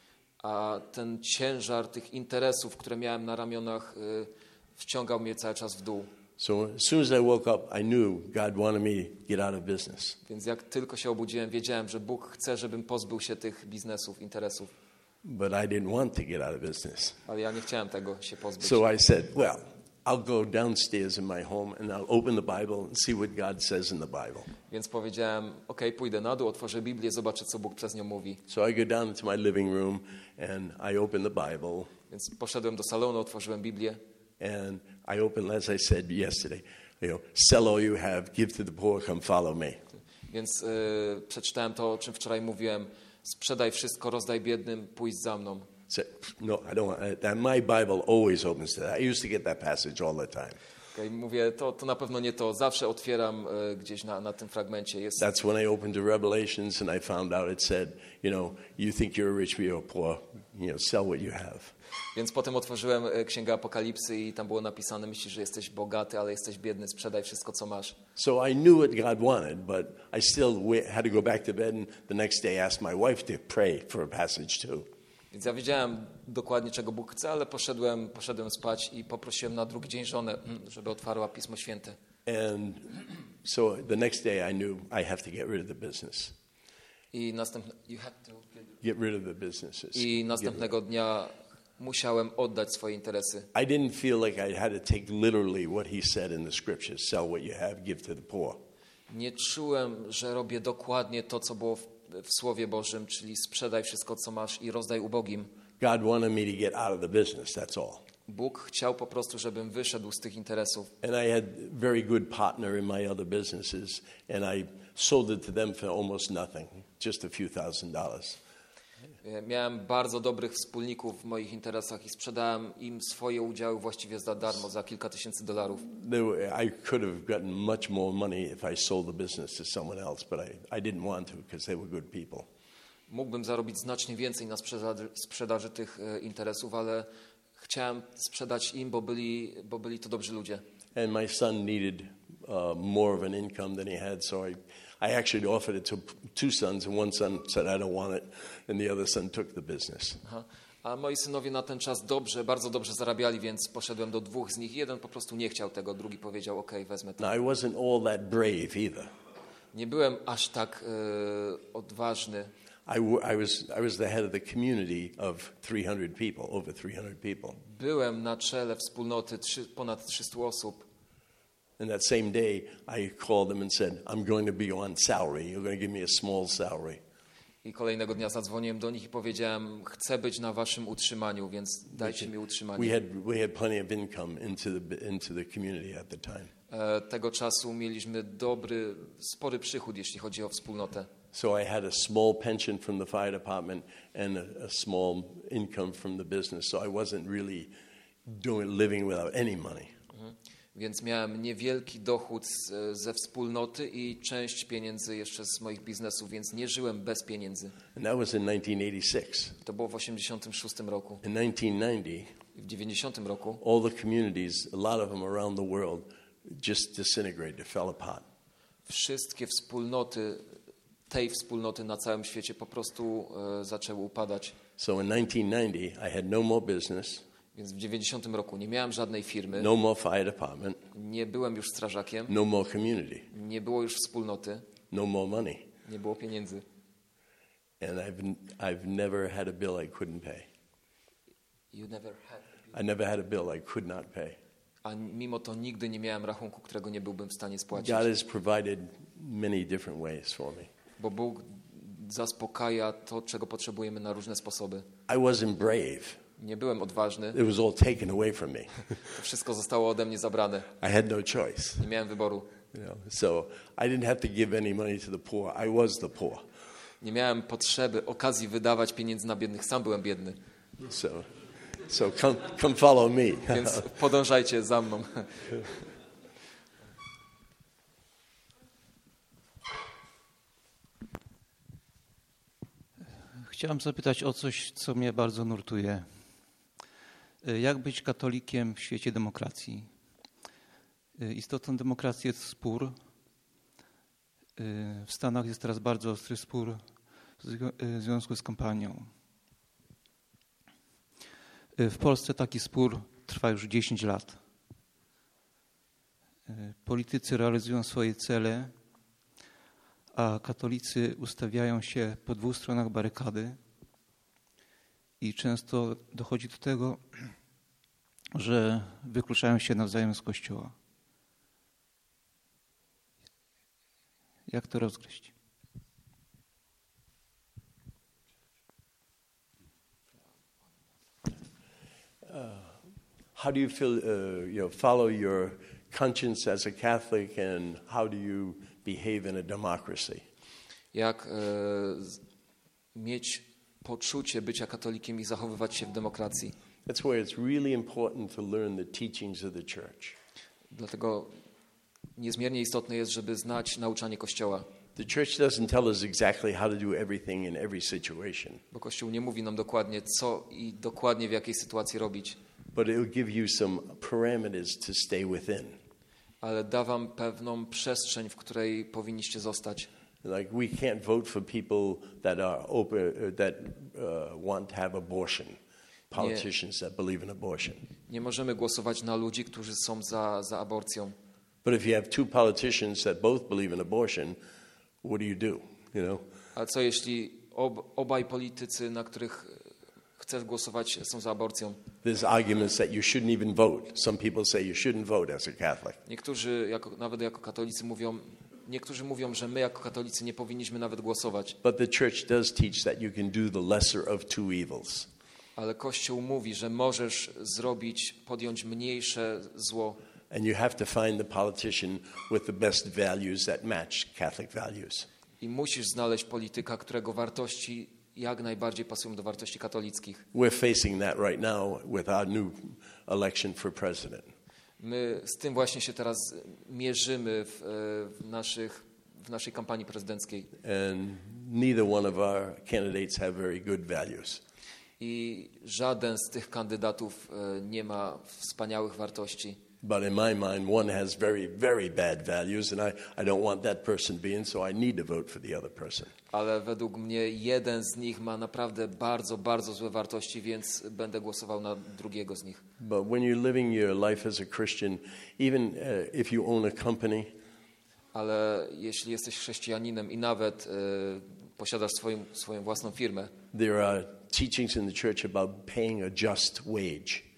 A ten ciężar tych interesów, które miałem na ramionach, y, wciągał mnie cały czas w dół. So as soon as I woke up, I knew God wanted me to get out of business. Więc jak tylko się obudziłem, wiedziałem, że Bóg chce, żebym pozbył się tych biznesów, interesów. But I didn't want to get out of business. Ale ja nie chciałem tego się pozbyć. So I said, well, I'll go downstairs in my home and I'll open the Bible and see what God says in the Bible. Więc powiedziałem, ok, pójdę na dół, otworzę Biblię, zobaczę, co Bóg przez nią mówi. So I go down into my living room and I open the Bible. Więc poszedłem do salonu, otworzyłem Biblię. And I open, as I said yesterday, you know, sell all you have, give to the poor, come follow me. Więc y, przeczytałem to, o czym wczoraj mówiłem. Sprzedaj wszystko, rozdaj biednym, pójdź za mną. So, no, I don't want, and my Bible always opens to that. I used to get that passage all the time. Okay, mówię, to, to na pewno nie to. Zawsze otwieram y, gdzieś na, na tym fragmencie. Jest, That's when I opened to Revelations and I found out it said, you know, you think you're rich, but you're poor. You know, sell what you have. Więc potem otworzyłem y, Księgę Apokalipsy i tam było napisane, myślisz, że jesteś bogaty, ale jesteś biedny, sprzedaj wszystko, co masz. So I knew what God wanted, but I still wa- had to go back to bed and the next day ask my wife to pray for a passage too. Więc ja wiedziałem dokładnie, czego Bóg chce, ale poszedłem, poszedłem spać i poprosiłem na drugi dzień żonę, żeby otwarła Pismo Święte. And so the next day I knew I have to get rid of the business. I, następne, you have to... Get rid of the businesses. I następnego dnia musiałem oddać swoje interesy. I didn't feel like I had to take literally what he said in the scriptures, sell what you have, give to the poor. Nie czułem, że robię dokładnie to, co było w, w Słowie Bożym, czyli sprzedaj wszystko, co masz i rozdaj ubogim. God wanted me to get out of the business, that's all. Bóg chciał po prostu, żebym wyszedł z tych interesów. And I had a very good partner in my other businesses, and I sold it to them for almost nothing, just a few thousand dollars. Miałem bardzo dobrych wspólników w moich interesach i sprzedałem im swoje udziały właściwie za darmo, za kilka tysięcy dolarów. There were, I could have gotten much more money if I sold the business to someone else, but I, I didn't want to because they were good people. Mógłbym zarobić znacznie więcej na sprzedaży, sprzedaży tych e, interesów, ale chciałem sprzedać im, bo byli, bo byli to dobrzy ludzie. And my son needed uh, more of an income than he had, so I, I actually offered it to two sons, and one son said, I don't want it, and the other son took the business. Aha. A moi synowie na ten czas dobrze, bardzo dobrze zarabiali, więc poszedłem do dwóch z nich. Jeden po prostu nie chciał tego, drugi powiedział, ok, wezmę to. Now, I wasn't all that brave either. Nie byłem aż tak e, odważny. I, w- I, was, I was the head of the community of three hundred people, over three hundred people. Byłem na czele wspólnoty trzy, ponad trzystu osób. And that same day, I called them and said, I'm going to be on salary. You're going to give me a small salary. I kolejnego dnia zadzwoniłem do nich i powiedziałem, chcę być na waszym utrzymaniu, więc dajcie mi We utrzymanie. had, we had plenty of income into the, into the community at the time. E, Tego czasu mieliśmy dobry, spory przychód, jeśli chodzi o wspólnotę. So I had a small pension from the fire department and a, a small income from the business. So I wasn't really doing, living without any money. Mhm. Więc miałem niewielki dochód z, ze wspólnoty i część pieniędzy jeszcze z moich biznesów, więc nie żyłem bez pieniędzy. And that was in nineteen eighty-six. To było w osiemdziesiątym szóstym roku. In nineteen ninety, I w dziewięćdziesiątym roku all the communities, a lot of them around the world, just disintegrated, fell apart. wszystkie wspólnoty, tej wspólnoty na całym świecie po prostu e, zaczęły upadać. So in nineteen ninety, I had no more business, Więc w dziewięćdziesiątym roku nie miałem żadnej firmy, no more fire department, nie byłem już strażakiem, no more community, nie było już wspólnoty, no more money. nie było pieniędzy. And I've, I've never had a bill I couldn't pay. You never had. I never had a bill I could not pay. A mimo to nigdy nie miałem rachunku, którego nie byłbym w stanie spłacić. God has provided many different ways for me. Bo Bóg zaspokaja to, czego potrzebujemy na różne sposoby. I wasn't brave. Nie byłem odważny. It was all taken away from me. To wszystko zostało ode mnie zabrane. I had no choice. Nie miałem wyboru. You know, so I didn't have to give any money to the poor. I was the poor. Nie miałem potrzeby, okazji wydawać pieniędzy na biednych. Sam byłem biedny. So, So come, come follow me. Więc podążajcie za mną. Chciałem zapytać o coś, co mnie bardzo nurtuje. Jak być katolikiem w świecie demokracji? Istotą demokracji jest spór. W Stanach jest teraz bardzo ostry spór w związku z kampanią. W Polsce taki spór trwa już dziesięć lat. Politycy realizują swoje cele, a katolicy ustawiają się po dwóch stronach barykady i często dochodzi do tego, że wykluczają się nawzajem z Kościoła. Jak to rozgryźć? Uh, how do you feel, uh, you know, follow your conscience as a Catholic, and how do you behave in a democracy? Jak e, mieć poczucie bycia katolikiem i zachowywać się w demokracji? That's where it's really important to learn the teachings of the church. Dlatego niezmiernie istotne jest, żeby znać nauczanie Kościoła. The church doesn't tell us exactly how to do everything in every situation. Bo Kościół nie mówi nam dokładnie, co i dokładnie w jakiej sytuacji robić. But it will give you some parameters to stay within. Ale da wam pewną przestrzeń, w której powinniście zostać. Like we can't vote for people that are open, that uh, want to have abortion. Politicians that believe in abortion. Nie możemy głosować na ludzi, którzy są za, za aborcją. But if you have two politicians that both believe in abortion, what do you do? You know? A co jeśli ob, obaj politycy, na których chcesz głosować, są za aborcją? There's arguments that you shouldn't even vote. Some people say you shouldn't vote as a Catholic. Niektórzy, jako, nawet jako katolicy mówią, niektórzy mówią, że my jako katolicy nie powinniśmy nawet głosować. But the church does teach that you can do the lesser of two evils. Ale Kościół mówi, że możesz zrobić, podjąć mniejsze zło. And you have to find the politician with the best values that match Catholic values. I musisz znaleźć polityka, którego wartości jak najbardziej pasują do wartości katolickich. We're facing that right now with our new election for president. My z tym właśnie się teraz mierzymy w, w, naszych, w naszej kampanii prezydenckiej. And neither one of our candidates have very good values. I żaden z tych kandydatów nie ma wspaniałych wartości. But in my mind, one has very, very bad values, and I, I don't want that person being, so I need to vote for the other person. Ale według mnie jeden z nich ma naprawdę bardzo, bardzo złe wartości, więc będę głosował na drugiego z nich. But when you're living your life as a Christian, even uh, if you own a company, ale jeśli jesteś chrześcijaninem i nawet e, posiadasz swoją, swoją własną firmę, there are teachings in the church about paying a just wage.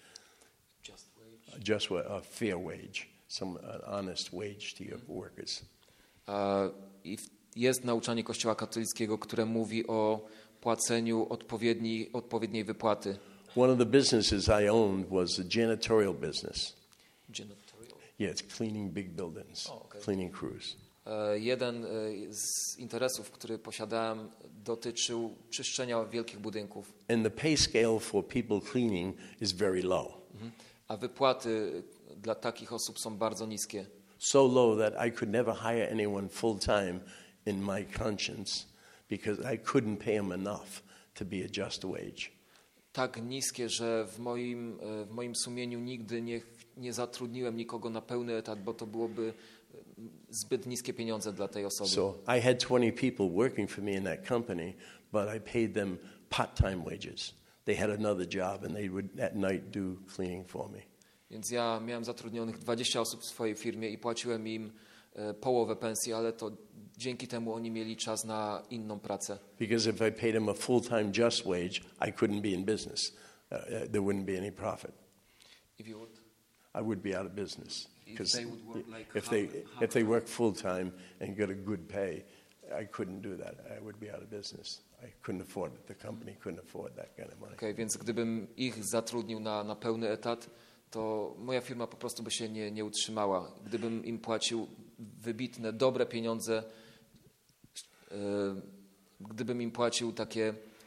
A just a fair wage, some an honest wage to your workers. a, i w, jest nauczanie Kościoła katolickiego, które mówi o płaceniu odpowiedniej, odpowiedniej wypłaty. One of the businesses I owned was a janitorial business. Janitorial? Yeah, it's cleaning big buildings, Oh, okay. cleaning crews. E, jeden e, z interesów, który posiadałem, dotyczył czyszczenia wielkich budynków. And the pay scale for people cleaning is very low. Mhm. A wypłaty dla takich osób są bardzo niskie. So low that I could never hire anyone full time in my conscience because I couldn't pay them enough to be a just wage. Tak niskie, że w moim, w moim sumieniu nigdy nie, nie zatrudniłem nikogo na pełny etat, bo to byłoby zbyt niskie pieniądze dla tej osoby. So I had twenty people working for me in that company, but I paid them part-time wages. They had another job and they would at night do cleaning for me. Więc ja miałem zatrudnionych dwadzieścia osób w swojej firmie i płaciłem im e, połowę pensji, ale to dzięki temu oni mieli czas na inną pracę. Because if I paid them a full-time just wage, I couldn't be in business. Uh, uh, there wouldn't be any profit. If you would, I would be out of business. If 'Cause they would work like if they half- half if they work full-time and got a good pay, I couldn't do that. I would be out of business. I couldn't afford it. The company couldn't afford that kind of money. okay, więc gdybym ich zatrudnił na, na pełny etat, to moja firma po prostu by się nie, nie utrzymała. Gdybym im płacił wybitne, dobre pieniądze, e, gdybym im płacił takie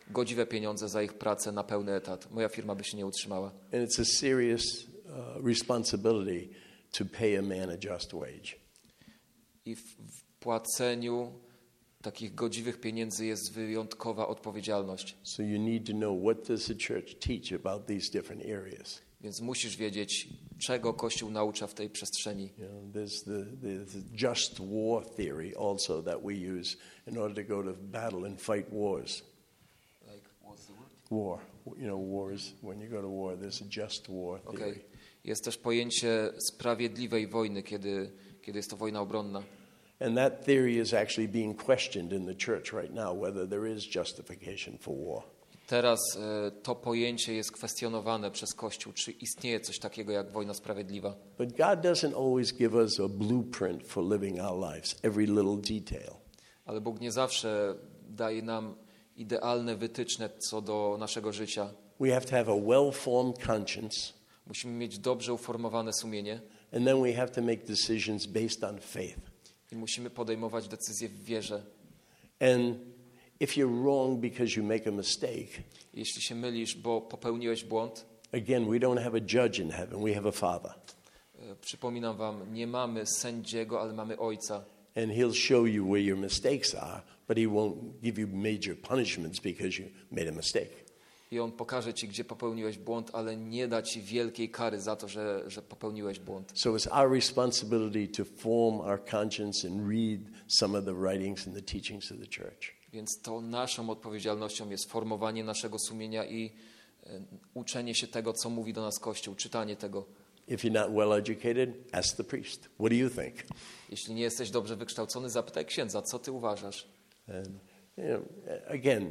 godziwe pieniądze za ich pracę na pełny etat. Moja firma by się nie utrzymała. And it's a serious uh, responsibility to pay a man a just wage. I w, w płaceniu takich godziwych pieniędzy jest wyjątkowa odpowiedzialność. So you need to know, what does the church teach about these different areas? Więc musisz wiedzieć, czego Kościół naucza w tej przestrzeni. You know, there's the, the, the just war theory also that we use in order to go to battle and fight wars. Like, what's the word? War. You know, wars, when you go to war, there's a just war theory. Okay. Jest też pojęcie sprawiedliwej wojny, kiedy, kiedy jest to wojna obronna. And that theory is actually being questioned in the church right now, whether there is justification for war. Teraz e, to pojęcie jest kwestionowane przez Kościół, czy istnieje coś takiego jak wojna sprawiedliwa. But God doesn't always give us a blueprint for living our lives, every little detail. Ale Bóg nie zawsze daje nam idealne wytyczne co do naszego życia. We have to have a well-formed conscience, Musimy mieć dobrze uformowane sumienie and then we have to make decisions based on faith. i musimy podejmować decyzje w wierze. And if you're wrong because you make a mistake, Jeśli się mylisz, bo popełniłeś błąd, again, we don't have a judge in heaven, we have a Father. e, przypominam wam, nie mamy sędziego, ale mamy Ojca. And He'll show you where your mistakes are, but He won't give you major punishments because you made a mistake. I On pokaże ci, gdzie popełniłeś błąd, ale nie da ci wielkiej kary za to, że, że popełniłeś błąd. So it's our responsibility to form our conscience and read some of the writings and the teachings of the church. Więc to naszą odpowiedzialnością jest formowanie naszego sumienia i e, uczenie się tego, co mówi do nas Kościół, czytanie tego. If you're not well educated, ask the priest. What do you think? Jeśli nie jesteś dobrze wykształcony, zapytaj księdza, co ty uważasz? And you know, again,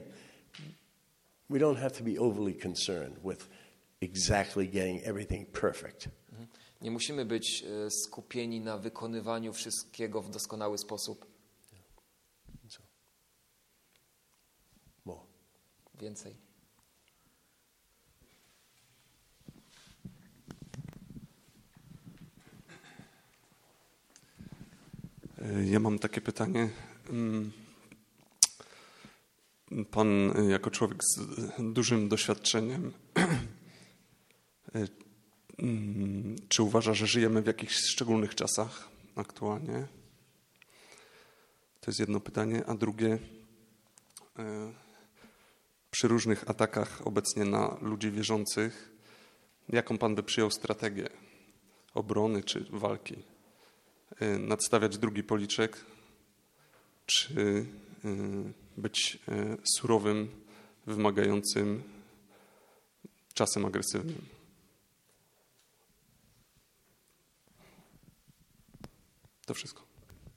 we don't have to be overly concerned with exactly getting everything perfect. Nie musimy być e, skupieni na wykonywaniu wszystkiego w doskonały sposób. So, more. Więcej. Ja mam takie pytanie. Pan jako człowiek z dużym doświadczeniem, czy uważa, że żyjemy w jakichś szczególnych czasach aktualnie? To jest jedno pytanie. A drugie, przy różnych atakach obecnie na ludzi wierzących, jaką Pan by przyjął strategię obrony czy walki? Nadstawiać drugi policzek, czy być surowym, wymagającym, czasem agresywnym? To wszystko.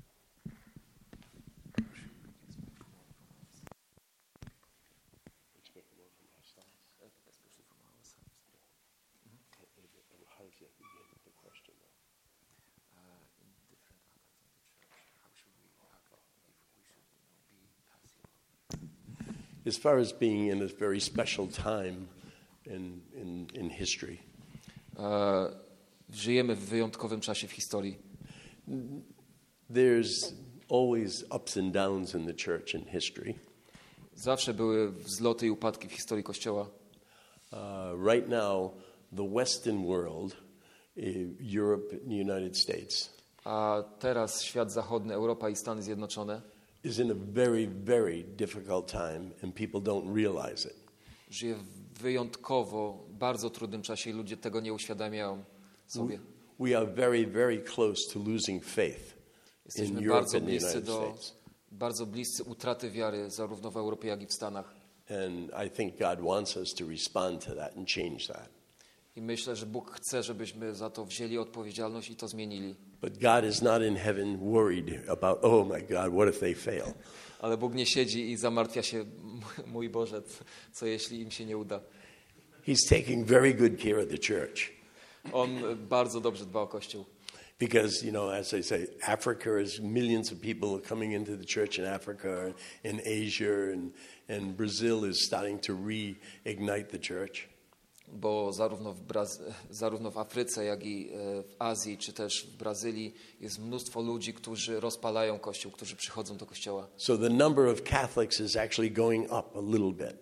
As far as being in a very special time in, in, in history, E, żyjemy w wyjątkowym czasie w historii. there's always ups and downs in the church in history. Zawsze były wzloty i upadki w historii Kościoła. Uh, right now, the Western world, uh, Europe and the United States, A teraz świat zachodni, Europa i Stany Zjednoczone is in a very, very difficult time, and people don't realize it. żyje w wyjątkowo bardzo trudnym czasie i ludzie tego nie uświadamiają sobie. We are very, very close to losing faith in Jesteśmy Europe bardzo and the bliscy United do States. bardzo bliscy utraty wiary zarówno w Europie, jak i w Stanach. And I think God wants us to respond to that and change that. I myślę, że Bóg chce, żebyśmy za to wzięli odpowiedzialność i to zmienili. But God is not in heaven worried about, oh my God, what if they fail? Ale Bóg nie siedzi i zamartwia się, mój Boże, co jeśli im się nie uda. He's taking very good care of the church. On bardzo dobrze dba o Kościół. Because, you know, as I say, Africa is millions of people are coming into the church in Africa, in Asia, and, and Brazil is starting to reignite the church. Bo zarówno w, Braz- zarówno w Afryce, jak i w Azji, czy też w Brazylii jest mnóstwo ludzi, którzy rozpalają Kościół, którzy przychodzą do Kościoła. So the number of Catholics is actually going up a little bit.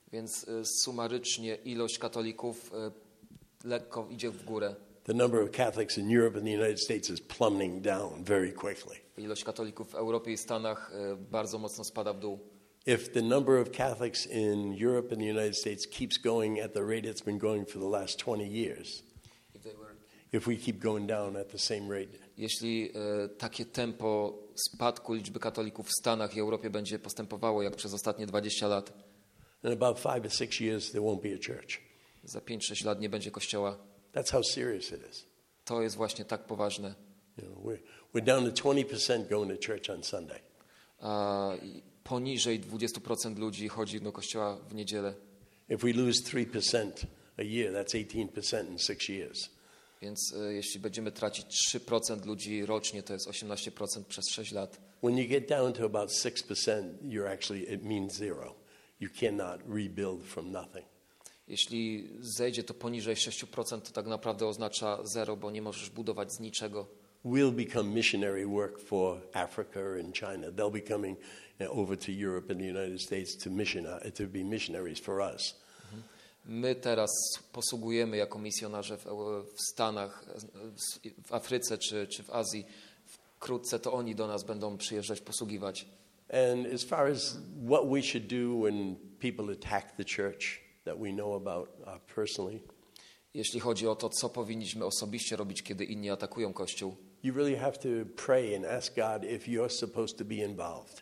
Więc y, sumarycznie ilość katolików y, lekko idzie w górę. The number of Catholics in Europe and the United States is plummeting down very quickly. Ilość katolików w Europie i Stanach y, bardzo mocno spada w dół. If the number of Catholics in Europe and the United States keeps going at the rate it's been going for the last twenty years, if we keep going down at the same rate, jeśli y, takie tempo spadku liczby katolików w Stanach i Europie będzie postępowało jak przez ostatnie dwadzieścia lat, in about five or six years there won't be a church. za pięć sześć lat nie będzie kościoła. That's how serious it is. To jest właśnie tak poważne. You know, we're, we're down to twenty percent going to church on Sunday. A poniżej dwadzieścia procent ludzi chodzi do kościoła w niedzielę. If we lose three percent a year, that's eighteen percent in six years. Więc y, jeśli będziemy tracić trzy procent ludzi rocznie, to jest osiemnaście procent przez sześć lat. When you get down to about six percent, you're actually, it means zero. You cannot rebuild from nothing. Jeśli zejdzie to poniżej sześć procent, to tak naprawdę oznacza zero, bo nie możesz budować z niczego. We'll become missionary work for Africa and China. They'll be coming over to Europe and the United States to mission, to be missionaries for us. My teraz posługujemy jako misjonarze w, w Stanach, w Afryce czy, czy w Azji. Wkrótce to oni do nas będą przyjeżdżać, posługiwać. And as far as what we should do when people attack the church that we know about uh, personally, jeśli chodzi o to, co powinniśmy osobiście robić, kiedy inni atakują Kościół, you really have to pray and ask God if you're supposed to be involved.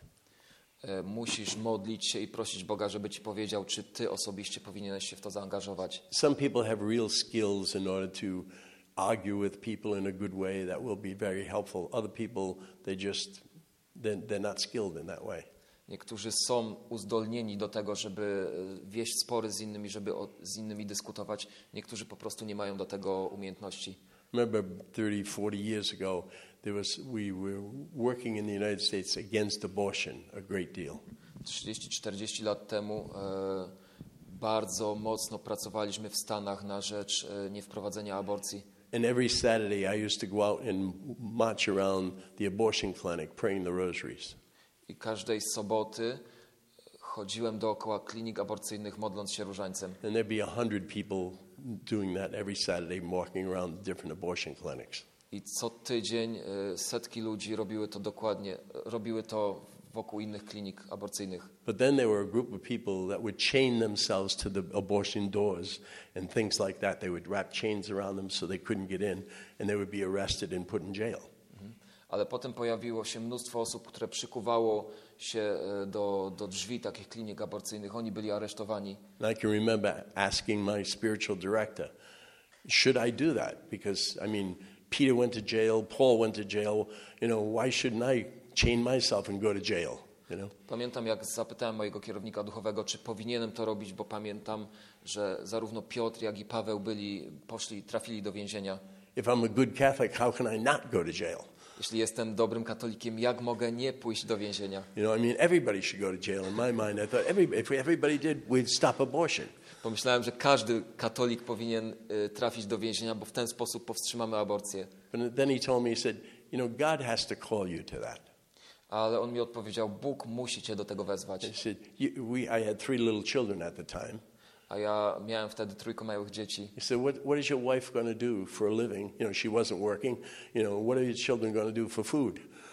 musisz modlić się i prosić Boga, żeby ci powiedział, czy ty osobiście powinieneś się w to zaangażować. Some people have real skills in order to argue with people in a good way that will be very helpful. Other people, they just, they're, they're not skilled in that way. Niektórzy są uzdolnieni do tego, żeby wieść spory z innymi, żeby o, z innymi dyskutować. Niektórzy po prostu nie mają do tego umiejętności. Remember thirty, forty years ago, there was, we were working in the United States against abortion a great deal. trzydzieści czterdzieści lat temu e, bardzo mocno pracowaliśmy w Stanach na rzecz e, niewprowadzenia aborcji. And every Saturday I used to go out and march around the abortion clinic praying the rosaries. I każdej soboty chodziłem dookoła klinik aborcyjnych, modląc się różańcem. And there'd be a hundred people doing that every Saturday, walking around different abortion clinics. I co tydzień e, setki ludzi robiły to dokładnie, robiły to wokół innych klinik aborcyjnych. But then there were a group of people that would chain themselves to the abortion doors and things like that. They would wrap chains around them so they couldn't get in, and they would be arrested and put in jail. Ale potem pojawiło się mnóstwo osób, które przykuwało się do, do drzwi takich klinik aborcyjnych. Oni byli aresztowani. And I can remember asking my spiritual director, should I do that? Because, I mean, Peter went to jail, Paul went to jail. You know, why shouldn't I chain myself and go to jail? You know? Pamiętam, jak zapytałem mojego kierownika duchowego, czy powinienem to robić, bo pamiętam, że zarówno Piotr, jak i Paweł byli, poszli, trafili do więzienia. If I'm a good Catholic, how can I not go to jail? Jeśli jestem dobrym katolikiem, jak mogę nie pójść do więzienia? You know, I mean, everybody should go to jail. In my mind, I thought every, if everybody did, we'd stop abortion. Pomyślałem, że każdy katolik powinien y, trafić do więzienia, bo w ten sposób powstrzymamy aborcję. But then he told me, he said, you know, God has to call you to that. Ale on mi odpowiedział, Bóg musi cię do tego wezwać. He said, you, we, I had three little children at the time. A ja miałem wtedy trójkę małych dzieci. He said, what, what is your wife going to do for a living? You know, she wasn't working. You know, what are your children going to do for food?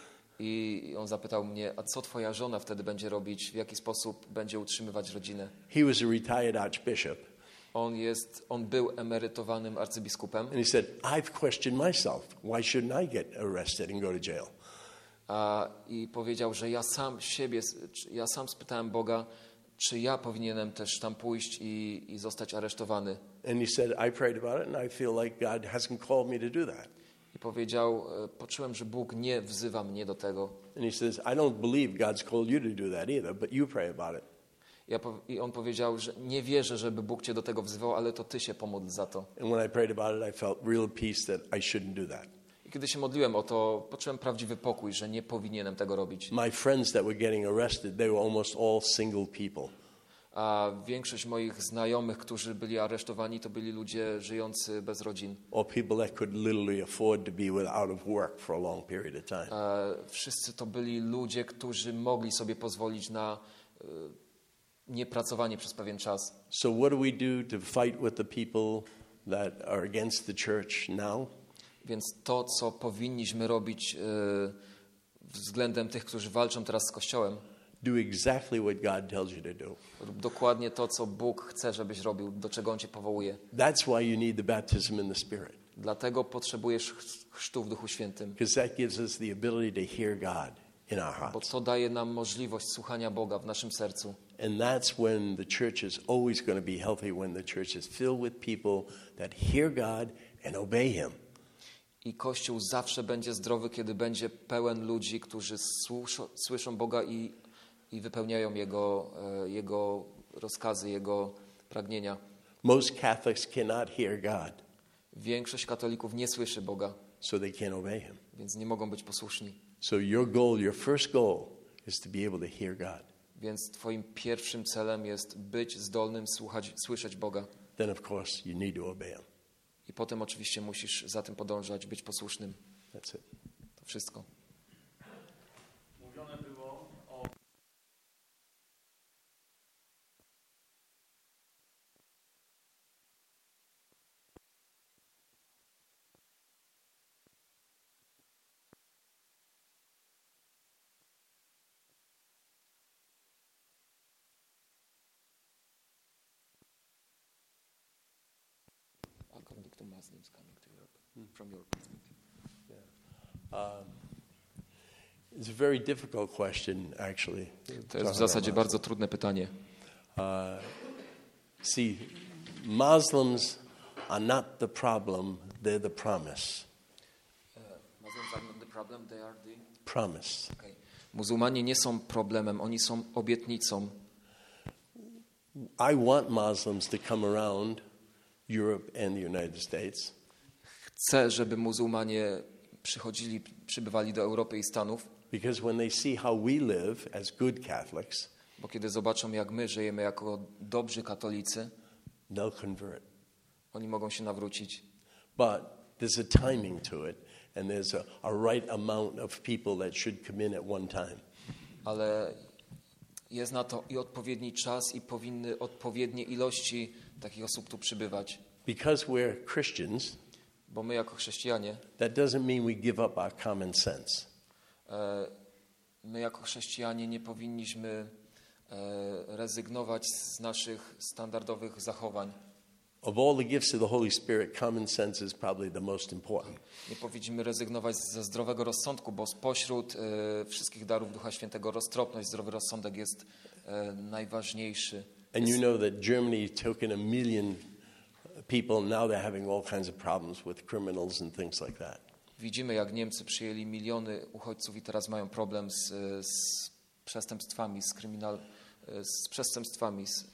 I on zapytał mnie, a co twoja żona wtedy będzie robić? W jaki sposób będzie utrzymywać rodzinę? He was a retired archbishop. On jest, on był emerytowanym arcybiskupem. And he said, I've questioned myself. Why shouldn't I get arrested and go to jail? A, I powiedział, że ja sam siebie, ja sam spytałem Boga, czy ja powinienem też tam pójść i, i zostać aresztowany. And he said, I prayed about it and I feel like God hasn't called me to do that. I powiedział, poczułem, że Bóg nie wzywa mnie do tego. And he says, I don't believe God's called you to do that either, but you pray about it. Ja, I on powiedział, że nie wierzę, żeby Bóg cię do tego wzywał, ale to ty się pomódl za to. And when I prayed about it, I felt real peace that I shouldn't do that. I kiedy się modliłem o to, poczułem prawdziwy pokój, że nie powinienem tego robić. My friends that were getting arrested, they were almost all single people. A większość moich znajomych, którzy byli aresztowani, to byli ludzie żyjący bez rodzin. Or people that could literally afford to be out of work for a long period of time. A wszyscy to byli ludzie, którzy mogli sobie pozwolić na niepracowanie przez pewien czas. So what do we do to fight with the people that are against the church now? Więc to, co powinniśmy robić y, względem tych, którzy walczą teraz z Kościołem, Do exactly what God tells you to do. rób dokładnie to, co Bóg chce, żebyś robił, do czego On cię powołuje. That's why you need the baptism in the Spirit, Dlatego potrzebujesz ch- chrztu w Duchu Świętym, because that gives us the ability to hear God in our bo hearts. to daje nam możliwość słuchania Boga w naszym sercu. And that's when the church is always going to be healthy, when the church is filled with people that hear God and obey Him. I Kościół zawsze będzie zdrowy, kiedy będzie pełen ludzi, którzy słyszą, słyszą Boga i, i wypełniają Jego, e, Jego rozkazy, Jego pragnienia. Most Catholics cannot hear God, Większość katolików nie słyszy Boga, so they can't obey Him. więc nie mogą być posłuszni. So your goal, your first goal, is to be able to hear God. Więc twoim pierwszym celem jest być zdolnym słuchać, słyszeć Boga. Then, of course, you need to obey Him. I potem oczywiście musisz za tym podążać, być posłusznym. That's it. To wszystko. Mówione było o According to Muslims coming to Europe, from your perspective. Um, it's a very difficult question, actually. To jest w zasadzie bardzo trudne pytanie. See, Muslims are not the problem, they're the promise. Muslims are not the problem, they are the... Promise. Okay. Muzułmanie nie są problemem, oni są obietnicą. I want Muslims to come around Europe and the United States Chcę, żeby muzułmanie przychodzili, przybywali do Europy i Stanów, because when they see how we live as good Catholics, bo kiedy zobaczą, jak my żyjemy jako dobrzy katolicy, they'll convert. oni mogą się nawrócić. But there's a timing to it, and there's a, a right amount of people that should come in at one time. Ale jest na to i odpowiedni czas, i powinny odpowiednie ilości takich osób tu przybywać. Because we're Christians, Bo my jako chrześcijanie, that doesn't mean we give up our common sense. e, my jako chrześcijanie nie powinniśmy e, rezygnować z naszych standardowych zachowań. Of all the gifts of the Holy Spirit, common sense is probably the most important. Nie powinniśmy rezygnować ze zdrowego rozsądku, bo spośród e, wszystkich darów Ducha Świętego roztropność, zdrowy rozsądek jest e, najważniejszy. And you know that Germany took in a million people, now they're having all kinds of problems with criminals and things like that. Widzimy, jak Niemcy przyjęli miliony uchodźców i teraz mają problem z, z przestępstwami, z kryminal, z przestępstwami. Z,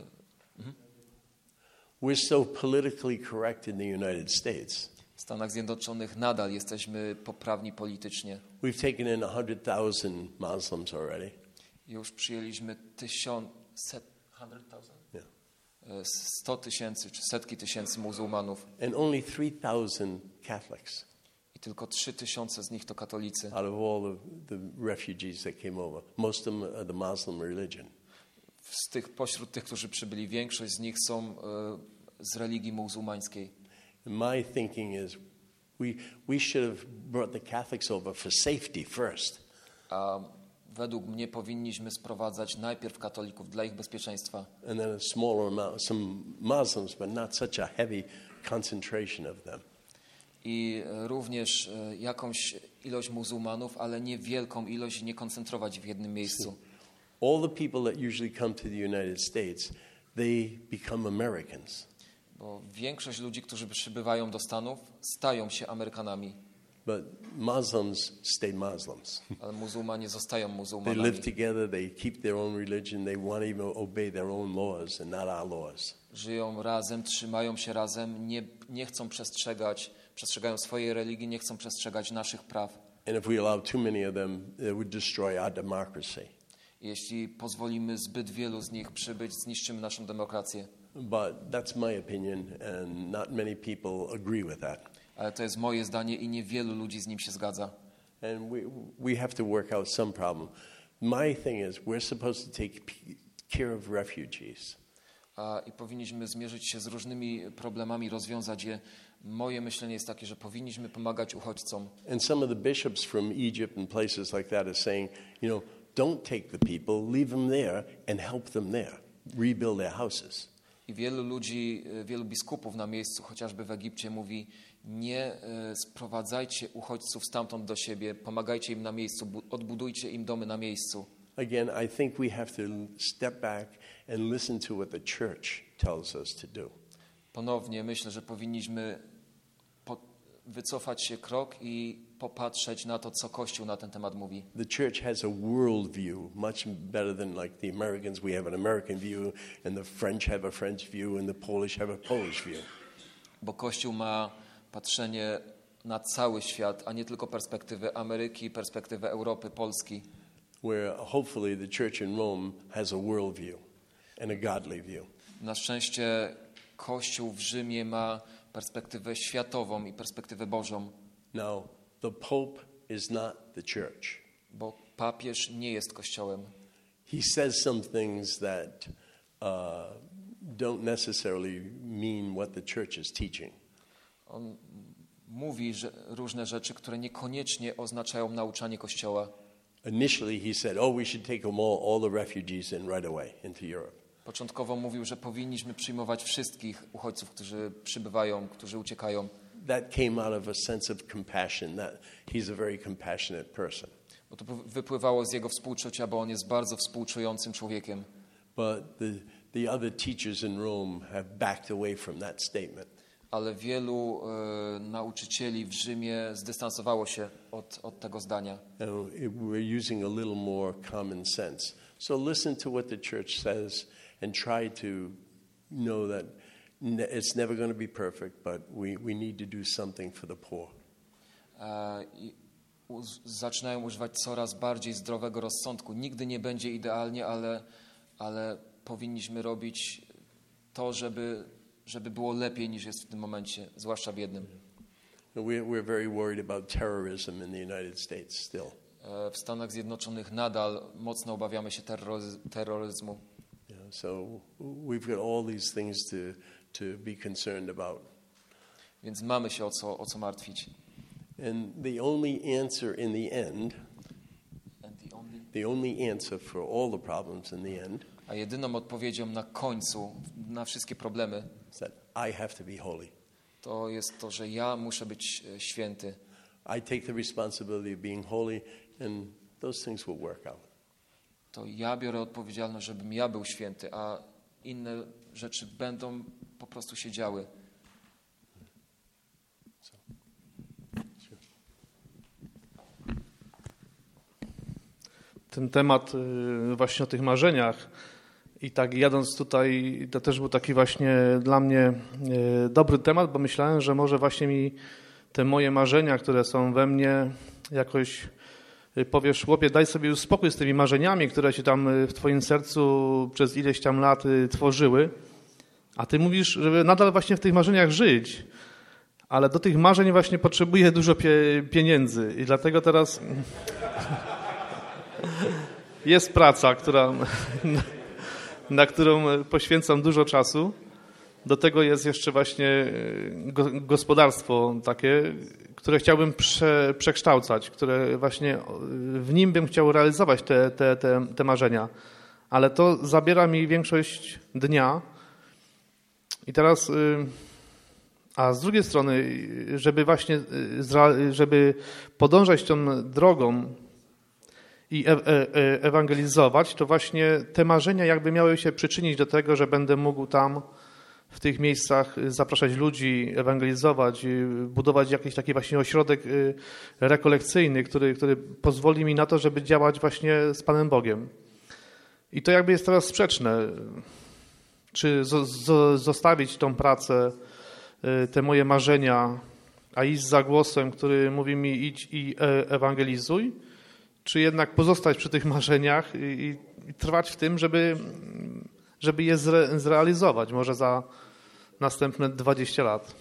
We're so politically correct in the United States. w Stanach Zjednoczonych nadal jesteśmy poprawni politycznie. We've taken in one hundred thousand Muslims already. Już przyjęliśmy tysiąc, set, Yeah. sto tysięcy czy setki tysięcy muzułmanów And only three thousand Catholics i tylko trzy tysiące z nich to katolicy. out of all the, the refugees that came over. Most of them are the Muslim religion. Z tych, pośród tych, którzy przybyli, większość z nich są e, z religii muzułmańskiej. My thinking is we, we should have brought the Catholics over for safety first. A według mnie powinniśmy sprowadzać najpierw katolików dla ich bezpieczeństwa, And then a smaller amount, some Muslims, but not such a heavy concentration of them. i również e, jakąś ilość muzułmanów, ale nie wielką ilość i nie koncentrować w jednym miejscu. All the people that usually come to the United States, they become Americans. Bo większość ludzi, którzy przybywają do Stanów, stają się Amerykanami, But Muslims stay Muslims. ale muzułmanie zostają They muzułmanami. live together, they keep their own religion, they want to even obey their own laws and not our laws. Żyją razem, trzymają się razem, nie, nie chcą przestrzegać, przestrzegają swojej religii, nie chcą przestrzegać naszych praw. And if we allow too many of them, it would destroy our democracy. Jeśli pozwolimy zbyt wielu z nich przybyć, zniszczymy naszą demokrację. But that's my opinion, and not many people agree with that. Ale to jest moje zdanie i niewielu ludzi z nim się zgadza. And we, we have to work out some problem. My thing is, we're supposed to take p- care of refugees. A, I powinniśmy zmierzyć się z różnymi problemami, rozwiązać je. Moje myślenie jest takie, że powinniśmy pomagać uchodźcom. And some of the bishops from Egypt and places like that are saying, you know, don't take the people, leave them there and help them there, rebuild their houses. I wielu ludzi, wielu biskupów na miejscu, chociażby w Egipcie, mówi: nie e, sprowadzajcie uchodźców stamtąd do siebie, pomagajcie im na miejscu, bu- odbudujcie im domy na miejscu. Again, I think we have to step back and listen to what the church tells us to do. Ponownie myślę, że powinniśmy po- wycofać się krok i popatrzeć na to, co Kościół na ten temat mówi. The church has a world view, much better than like the Americans. We have an American view, and the French have a French view, and the Polish have a Polish view. Bo Kościół ma patrzenie na cały świat, a nie tylko perspektywę Ameryki, perspektywę Europy, Polski. Where hopefully the church in Rome has a world view and a godly view. Na szczęście Kościół w Rzymie ma perspektywę światową i perspektywę Bożą, Now, the Pope is not the church. bo papież nie jest Kościołem. He says some things that uh, don't necessarily mean what the church is teaching. On mówi że różne rzeczy, które niekoniecznie oznaczają nauczanie Kościoła. Initially, he said, oh, we should take them all, all the refugees in right away into Europe. Początkowo mówił, że powinniśmy przyjmować wszystkich uchodźców, którzy przybywają, którzy uciekają. That came out of a sense of compassion, that he's a very compassionate person. Bo to wypływało z jego współczucia, bo on jest bardzo współczującym człowiekiem. But the, the other teachers in Rome have backed away from that statement. Ale wielu e, nauczycieli w Rzymie zdystansowało się od, od tego zdania. And it- we're using a little more common sense. So listen to what the church says and try to know that ne- it's never going to be perfect, but we, we need to do something for the poor. E, i uz, zaczynają używać coraz bardziej zdrowego rozsądku. Nigdy nie będzie idealnie, ale, ale powinniśmy robić to, żeby, żeby było lepiej niż jest w tym momencie, zwłaszcza biednym. We're, we're very worried about terrorism in the United States still. E, w Stanach Zjednoczonych nadal mocno obawiamy się terroryz- terroryzmu. You know, so we've got all these things to, to be concerned about. Więc mamy się o co, o co martwić. And the only answer in the end, And the only- the only answer for all the problems in the end, A jedyną odpowiedzią na końcu, na wszystkie problemy, is that I have to be holy. to jest to, że ja muszę być e, święty. I take the responsibility of being holy, and those things will work out. To ja biorę odpowiedzialność, żebym ja był święty, a inne rzeczy będą po prostu się działy. Ten temat y, właśnie o tych marzeniach i tak jadąc tutaj, to też był taki właśnie dla mnie y, dobry temat, bo myślałem, że może właśnie mi te moje marzenia, które są we mnie, jakoś y, powiesz, chłopie, daj sobie już spokój z tymi marzeniami, które się tam y, w twoim sercu przez ileś tam lat y, tworzyły, a ty mówisz, żeby nadal właśnie w tych marzeniach żyć, ale do tych marzeń właśnie potrzebuję dużo pie, pieniędzy i dlatego teraz jest praca, która, na którą poświęcam dużo czasu. Do tego jest jeszcze właśnie go, gospodarstwo takie, które chciałbym prze, przekształcać, które właśnie w nim bym chciał realizować te, te, te, te marzenia. Ale to zabiera mi większość dnia. I teraz, a z drugiej strony, żeby właśnie, żeby podążać tą drogą i e- e- ewangelizować, to właśnie te marzenia jakby miały się przyczynić do tego, że będę mógł tam w tych miejscach zapraszać ludzi, ewangelizować, budować jakiś taki właśnie ośrodek rekolekcyjny, który, który pozwoli mi na to, żeby działać właśnie z Panem Bogiem. I to jakby jest teraz sprzeczne. Czy zo- zo- zostawić tą pracę, te moje marzenia, a iść za głosem, który mówi mi idź i e- ewangelizuj, czy jednak pozostać przy tych marzeniach i, i, i trwać w tym, żeby, żeby je zre, zrealizować, może za następne dwadzieścia lat.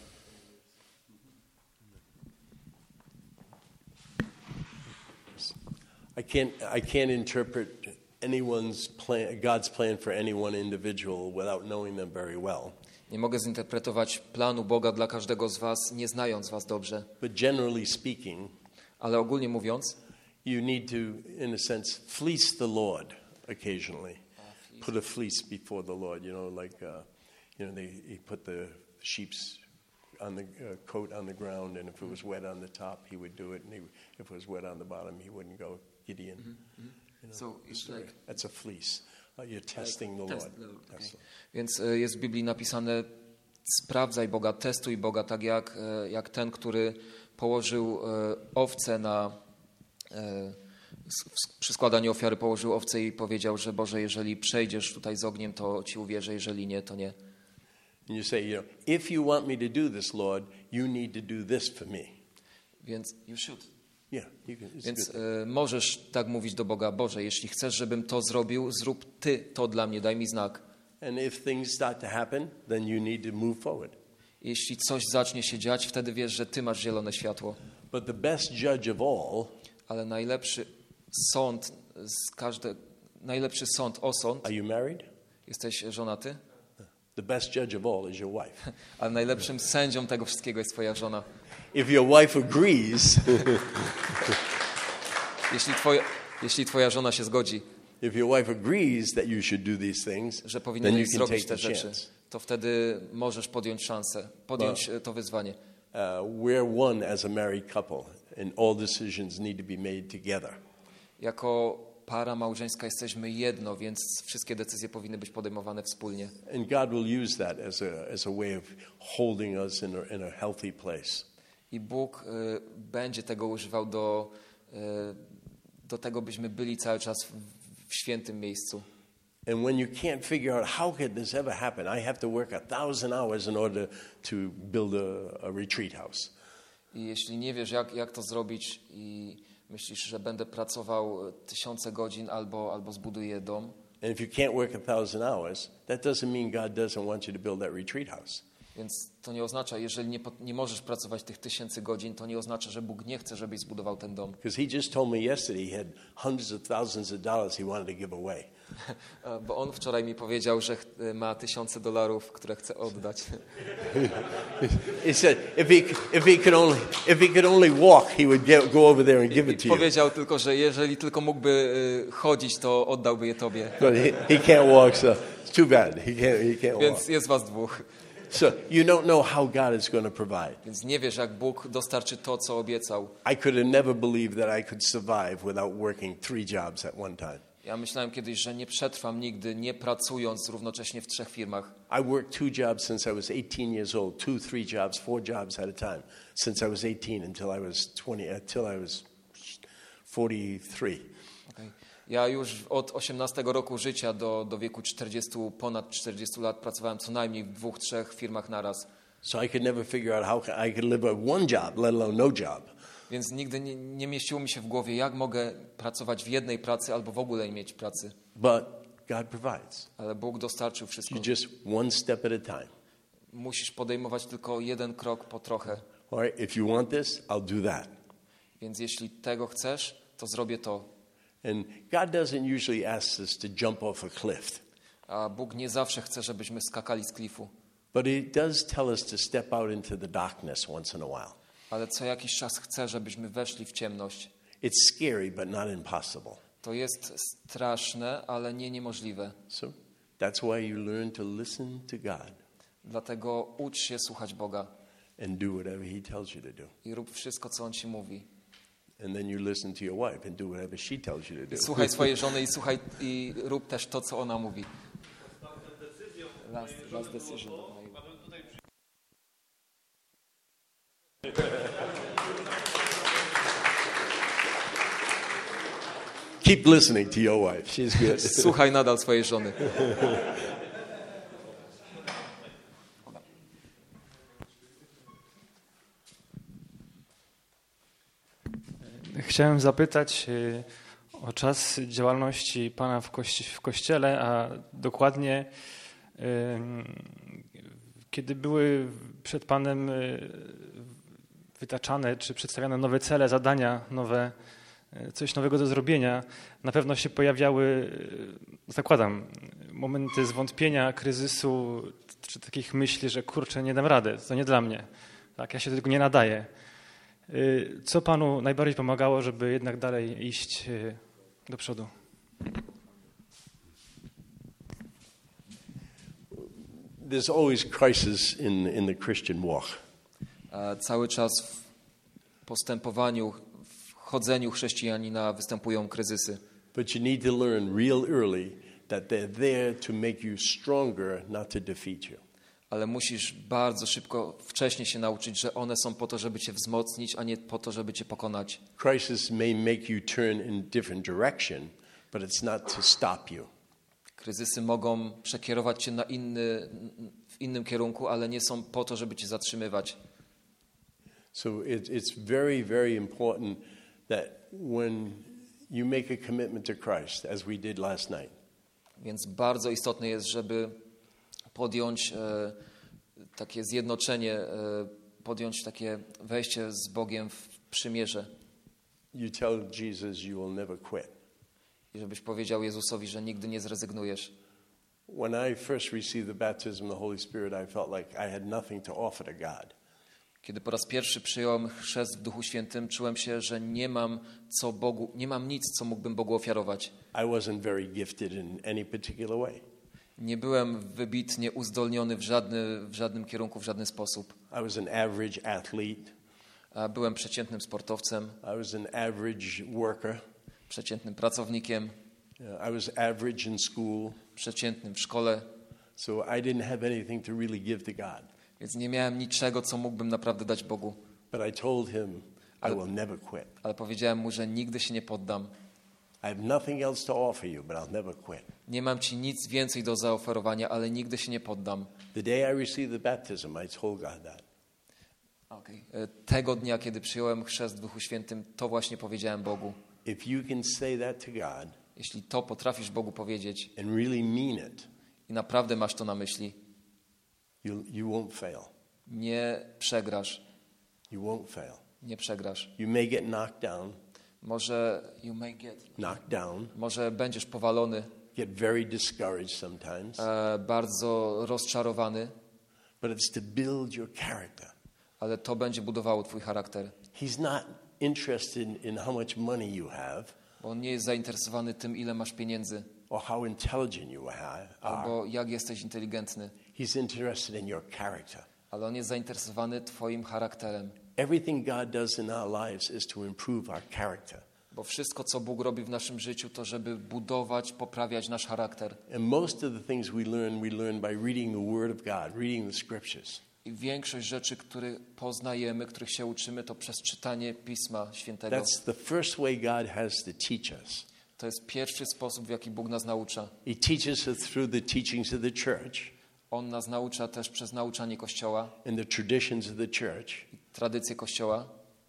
I can't, I can't interpret anyone's plan, God's plan for any one individual without knowing them very well. Nie mogę zinterpretować planu Boga dla każdego z was, nie znając was dobrze. But generally speaking, Ale ogólnie mówiąc, you need to, in a sense, fleece the Lord occasionally. Put a fleece before the Lord, you know, like, uh, you know, they he put the sheep's on the uh, coat on the ground, and if it was wet on the top, he would do it, and he, if it was wet on the bottom, he wouldn't go. Gideon. Mm-hmm. You know, So it's like, that's a fleece. Uh, you're testing the test Lord. the Lord, okay. That's- Więc e, jest w Biblii napisane: sprawdzaj Boga, testuj Boga, tak jak, e, jak ten, który położył e, owce na e, s- przy składaniu ofiary położył owce i powiedział, że Boże, jeżeli przejdziesz tutaj z ogniem, to ci uwierzę, jeżeli nie, to nie. And you say, you know, if you want me to do this, Lord, you need to do this for me. Więc you should. Yeah, you can, it's Więc good. e, możesz tak mówić do Boga: Boże, jeśli chcesz, żebym to zrobił, zrób Ty to dla mnie, daj mi znak. And if things start to happen, then you need to move forward. Jeśli coś zacznie się dziać, wtedy wiesz, że Ty masz zielone światło. But the best judge of all, Ale najlepszy sąd z każde, najlepszy sąd, osąd, are you married? jesteś żonaty, The best judge of all is your wife. ale najlepszym sędzią tego wszystkiego jest Twoja żona. If your wife agrees, Jeśli twoja, jeśli twoja żona się zgodzi, if your wife agrees that you should do these things, że then powinieneś you can zrobić take te the rzeczy, chance. to wtedy możesz podjąć szansę, podjąć e, to wyzwanie. Uh, we're one as a married couple, and all decisions need to be made together. Jako para małżeńska jesteśmy jedno, więc wszystkie decyzje powinny być podejmowane wspólnie. And God will use that as a, as a way of holding us in a, in a healthy place. I Bóg y, będzie tego używał do, y, do tego, byśmy byli cały czas w, w świętym miejscu. And when you can't figure out how could this ever happen, I have to work a thousand hours in order to build a, a retreat house. I jeśli nie wiesz, jak, jak to zrobić i myślisz, że będę pracował tysiące godzin albo, albo zbuduję dom, And if you can't work a thousand hours, that doesn't mean God doesn't want you to build that retreat house. więc to nie oznacza, jeżeli nie, po- nie możesz pracować tych tysięcy godzin, to nie oznacza, że Bóg nie chce, żebyś zbudował ten dom. Because he just told me yesterday he had hundreds of thousands of dollars he wanted to give away. Bo on wczoraj mi powiedział, że ch- ma tysiące dolarów, które chce oddać. He said if he if he could only if he could only walk, he would get, go over there and give I it to you. powiedział tylko, że jeżeli tylko mógłby y, chodzić, to oddałby je tobie. But he, he can't walk, so it's too bad. He can't he can't walk. Więc jest was dwóch. So you don't know how God is going to provide. Więc nie wiesz, jak Bóg dostarczy to, co obiecał. I could have never believed that I could survive without working three jobs at one time. Ja myślałem kiedyś, że nie przetrwam nigdy, nie pracując równocześnie w trzech firmach. I worked two jobs since I was eighteen years old, two, three jobs, four jobs at a time, since I was eighteen until I was twenty, until I was forty-three. Okay. Ja już od osiemnastego roku życia do, do wieku czterdziestu, ponad czterdziestu lat pracowałem co najmniej w dwóch, trzech firmach naraz. So I could never figure out how I could live at one job, let alone no job. Więc nigdy nie, nie mieściło mi się w głowie, jak mogę pracować w jednej pracy albo w ogóle nie mieć pracy. But God provides. Ale Bóg dostarczył wszystko. You just one step at a time. Musisz podejmować tylko jeden krok po trochę. All right, if you want this, I'll do that. Więc jeśli tego chcesz, to zrobię to. And God doesn't usually ask us to jump off a cliff, A Bóg nie zawsze chce, żebyśmy skakali z klifu. but He does tell us to step out into the darkness once in a while. Ale co jakiś czas chce, żebyśmy weszli w ciemność. It's scary, but not impossible. To jest straszne, ale nie niemożliwe. So that's why you learn to listen to God Dlatego ucz się słuchać Boga and do whatever He tells you to do. i rób wszystko, co On ci mówi. And then you listen to your wife and do whatever she tells you to do. Słuchaj swojej żony i słuchaj i rób też to, co ona mówi. Last, last decision. Keep listening to your wife. She's good. Słuchaj nadal swojej żony. Chciałem zapytać y, o czas działalności Pana w, kości- w Kościele, a dokładnie y, kiedy były przed Panem y, wytaczane czy przedstawiane nowe cele, zadania, nowe coś nowego do zrobienia, na pewno się pojawiały, zakładam, momenty zwątpienia, kryzysu, czy takich myśli, że kurczę, nie dam rady, to nie dla mnie. Tak, ja się do tego nie nadaję. Co panu najbardziej pomagało, żeby jednak dalej iść do przodu? There's always crisis in, in the Christian walk. Cały czas w postępowaniu, w chodzeniu chrześcijanina występują kryzysy. But you need to learn real early that they're there to make you stronger, not to defeat you. Ale musisz bardzo szybko, wcześniej się nauczyć, że one są po to, żeby cię wzmocnić, a nie po to, żeby cię pokonać. Crisis may make you turn in a different direction, but it's not to stop you. Kryzysy mogą przekierować cię na inny, w innym kierunku, ale nie są po to, żeby cię zatrzymywać. So it, it's very, very important that when you make a commitment to Christ, as we did last night, Więc bardzo istotne jest, żeby podjąć e, takie zjednoczenie, e, podjąć takie wejście z Bogiem w przymierze. you tell Jesus you will never quit. I żebyś powiedział Jezusowi, że nigdy nie zrezygnujesz. When I first received the baptism of the Holy Spirit, I felt like I had nothing to offer to God. Kiedy po raz pierwszy przyjąłem chrzest w Duchu Świętym, czułem się, że nie mam co Bogu, nie mam nic, co mógłbym Bogu ofiarować. I wasn't very gifted in any particular way. Nie byłem wybitnie uzdolniony w, żadny, w żadnym kierunku, w żaden sposób. I was an average athlete. A byłem przeciętnym sportowcem, I was an average worker. przeciętnym pracownikiem, Uh, I was average in school. przeciętnym w szkole, So I didn't have anything to really give to God. więc nie miałem niczego, co mógłbym naprawdę dać Bogu. But I told him, I will never quit. Ale powiedziałem mu, że nigdy się nie poddam. I have nothing else to offer you, but I'll never quit. Nie mam ci nic więcej do zaoferowania, ale nigdy się nie poddam. The day I received the baptism, I told God that. Okay. Tego dnia, kiedy przyjąłem chrzest w Duchu Świętym, to właśnie powiedziałem Bogu. If you can say that to God Jeśli to potrafisz Bogu powiedzieć and really mean it, i naprawdę masz to na myśli, you you won't fail. nie przegrasz. You won't fail. Nie przegrasz. You may get knocked down, Może you may get, knocked down, może będziesz powalony, get very discouraged sometimes, e, bardzo rozczarowany, but it's to build your character. ale to będzie budowało twój charakter. He's not interested in how much money you have Bo on nie jest zainteresowany tym, ile masz pieniędzy, or how intelligent you ha- are. albo jak jesteś inteligentny, He's interested in your character. ale on jest zainteresowany twoim charakterem. Everything God does in our lives is to improve our character. Bo wszystko, co Bóg robi w naszym życiu, to żeby budować, poprawiać nasz charakter. And most of the things we learn, we learn by reading the Word of God, reading the Scriptures. I większość rzeczy, które poznajemy, których się uczymy, to przez czytanie Pisma Świętego. That's the first way God has to teach us. To jest pierwszy sposób, w jaki Bóg nas naucza. He teaches us through the teachings of the church On nas naucza też przez nauczanie Kościoła and the traditions of the church. i tradycje Kościoła,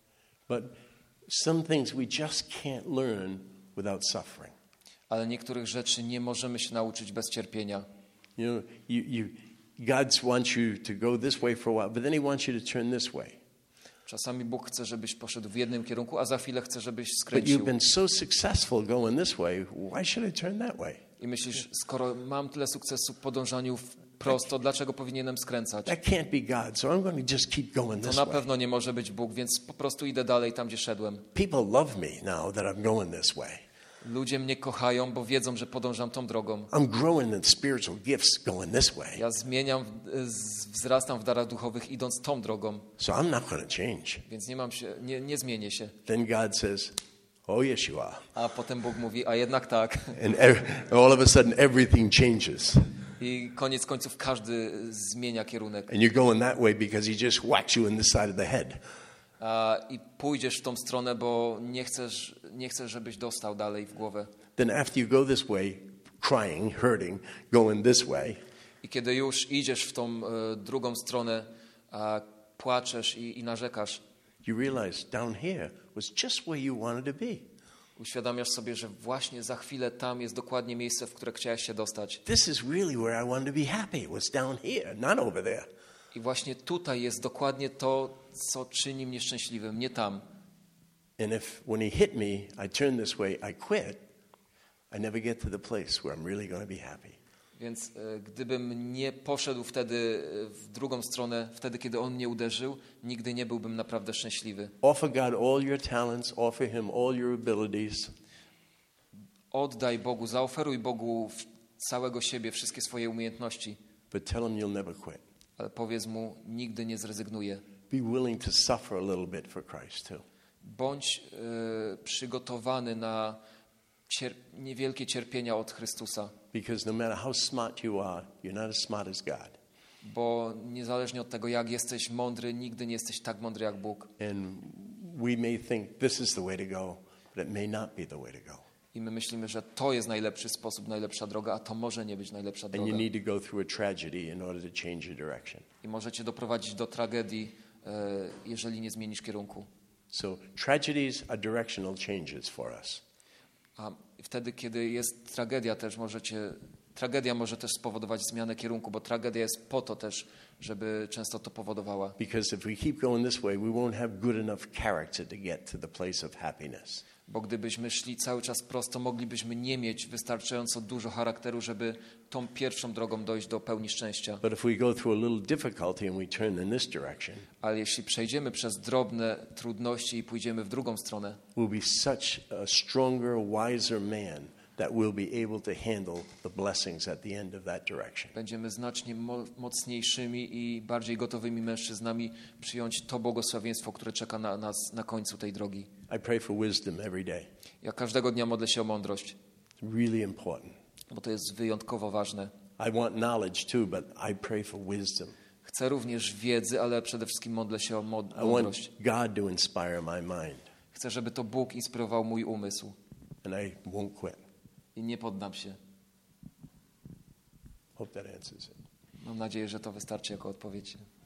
But some things we just can't learn without suffering. ale niektórych rzeczy nie możemy się nauczyć bez cierpienia. You know, you, you, God wants you to go this way for a while, but then He wants you to turn this way. Czasami Bóg chce, żebyś poszedł w jednym kierunku, a za chwilę chce, żebyś But you've skręcił. been so successful going this way, why should I turn that way? I myślisz, skoro mam tyle sukcesu w podążaniu w prosto, dlaczego powinienem skręcać? That can't be God, so I'm going to just keep going To this na way. pewno nie może być Bóg, więc po prostu idę dalej tam, gdzie szedłem. People love me now that I'm going this way. Ludzie mnie kochają, bo wiedzą, że podążam tą drogą. I'm growing in spiritual gifts going this way. Ja zmieniam, z- wzrastam w darach duchowych, idąc tą drogą, So I'm not going to change. więc nie mam się, nie, nie zmienię się. Then God says, oh, yes, you are. A potem Bóg mówi, a jednak tak. And ev- all of a sudden, everything changes. I koniec końców każdy zmienia kierunek. And you're going that way because He just whacks you in the side of the head. A, I pójdziesz w tą stronę, bo nie chcesz, nie chcesz, żebyś dostał dalej w głowę. Then after you go this way, crying, hurting, going this way, I kiedy już idziesz w tą e, drugą stronę, a płaczesz i, i narzekasz, you realize down here was just where you wanted to be. uświadamiasz sobie, że właśnie za chwilę tam jest dokładnie miejsce, w które chciałeś się dostać. This is really where I wanted to be happy. It was down here, not over there. I właśnie tutaj jest dokładnie to, co czyni mnie szczęśliwym, nie tam. And if when he hit me, I turn this way, I quit, I never get to the place where I'm really going to be happy. Więc e, gdybym nie poszedł wtedy e, w drugą stronę, wtedy kiedy on mnie uderzył, nigdy nie byłbym naprawdę szczęśliwy. Offer God all your talents, offer him all your abilities. Oddaj Bogu, zaoferuj Bogu całego siebie, wszystkie swoje umiejętności, But tell him you'll never quit. ale powiedz mu, nigdy nie zrezygnuję. Be willing to suffer a little bit for Christ too. Bądź e, przygotowany na cier- niewielkie cierpienia od Chrystusa, Because no matter how smart you are, you're not as smart as God. bo niezależnie od tego, jak jesteś mądry, nigdy nie jesteś tak mądry jak Bóg. And we may think this is the way to go, but it may not be the way to go. I my myślimy, że to jest najlepszy sposób, najlepsza droga, a to może nie być najlepsza And you droga. need to go through a tragedy in order to change your direction. I możecie doprowadzić do tragedii, e, jeżeli nie zmienisz kierunku. So tragedies are directional changes for us. A wtedy, kiedy jest tragedia, też możecie, tragedia może też spowodować zmianę kierunku, bo tragedia jest po to też, żeby często to powodowała. Because if we keep going this way, we won't have good enough character to get to the place of happiness. Bo gdybyśmy szli cały czas prosto, moglibyśmy nie mieć wystarczająco dużo charakteru, żeby tą pierwszą drogą dojść do pełni szczęścia. But if we go through a little difficulty and we turn in this direction, Ale jeśli przejdziemy przez drobne trudności i pójdziemy w drugą stronę, we'll be such a stronger, wiser man that we'll be able to handle the blessings at the end of that direction. będziemy znacznie mo- mocniejszymi i bardziej gotowymi mężczyznami przyjąć to błogosławieństwo, które czeka na nas na końcu tej drogi. I pray for wisdom every day. Ja każdego dnia modlę się o mądrość, It's really important. bo to jest wyjątkowo ważne. I want knowledge too, but I pray for wisdom. Chcę również wiedzy, ale przede wszystkim modlę się o mod- I want mądrość. God to inspire my mind, Chcę, żeby to Bóg inspirował mój umysł and I won't quit. i nie poddam się. Hope that answers it. Mam nadzieję, że to wystarczy jako odpowiedź.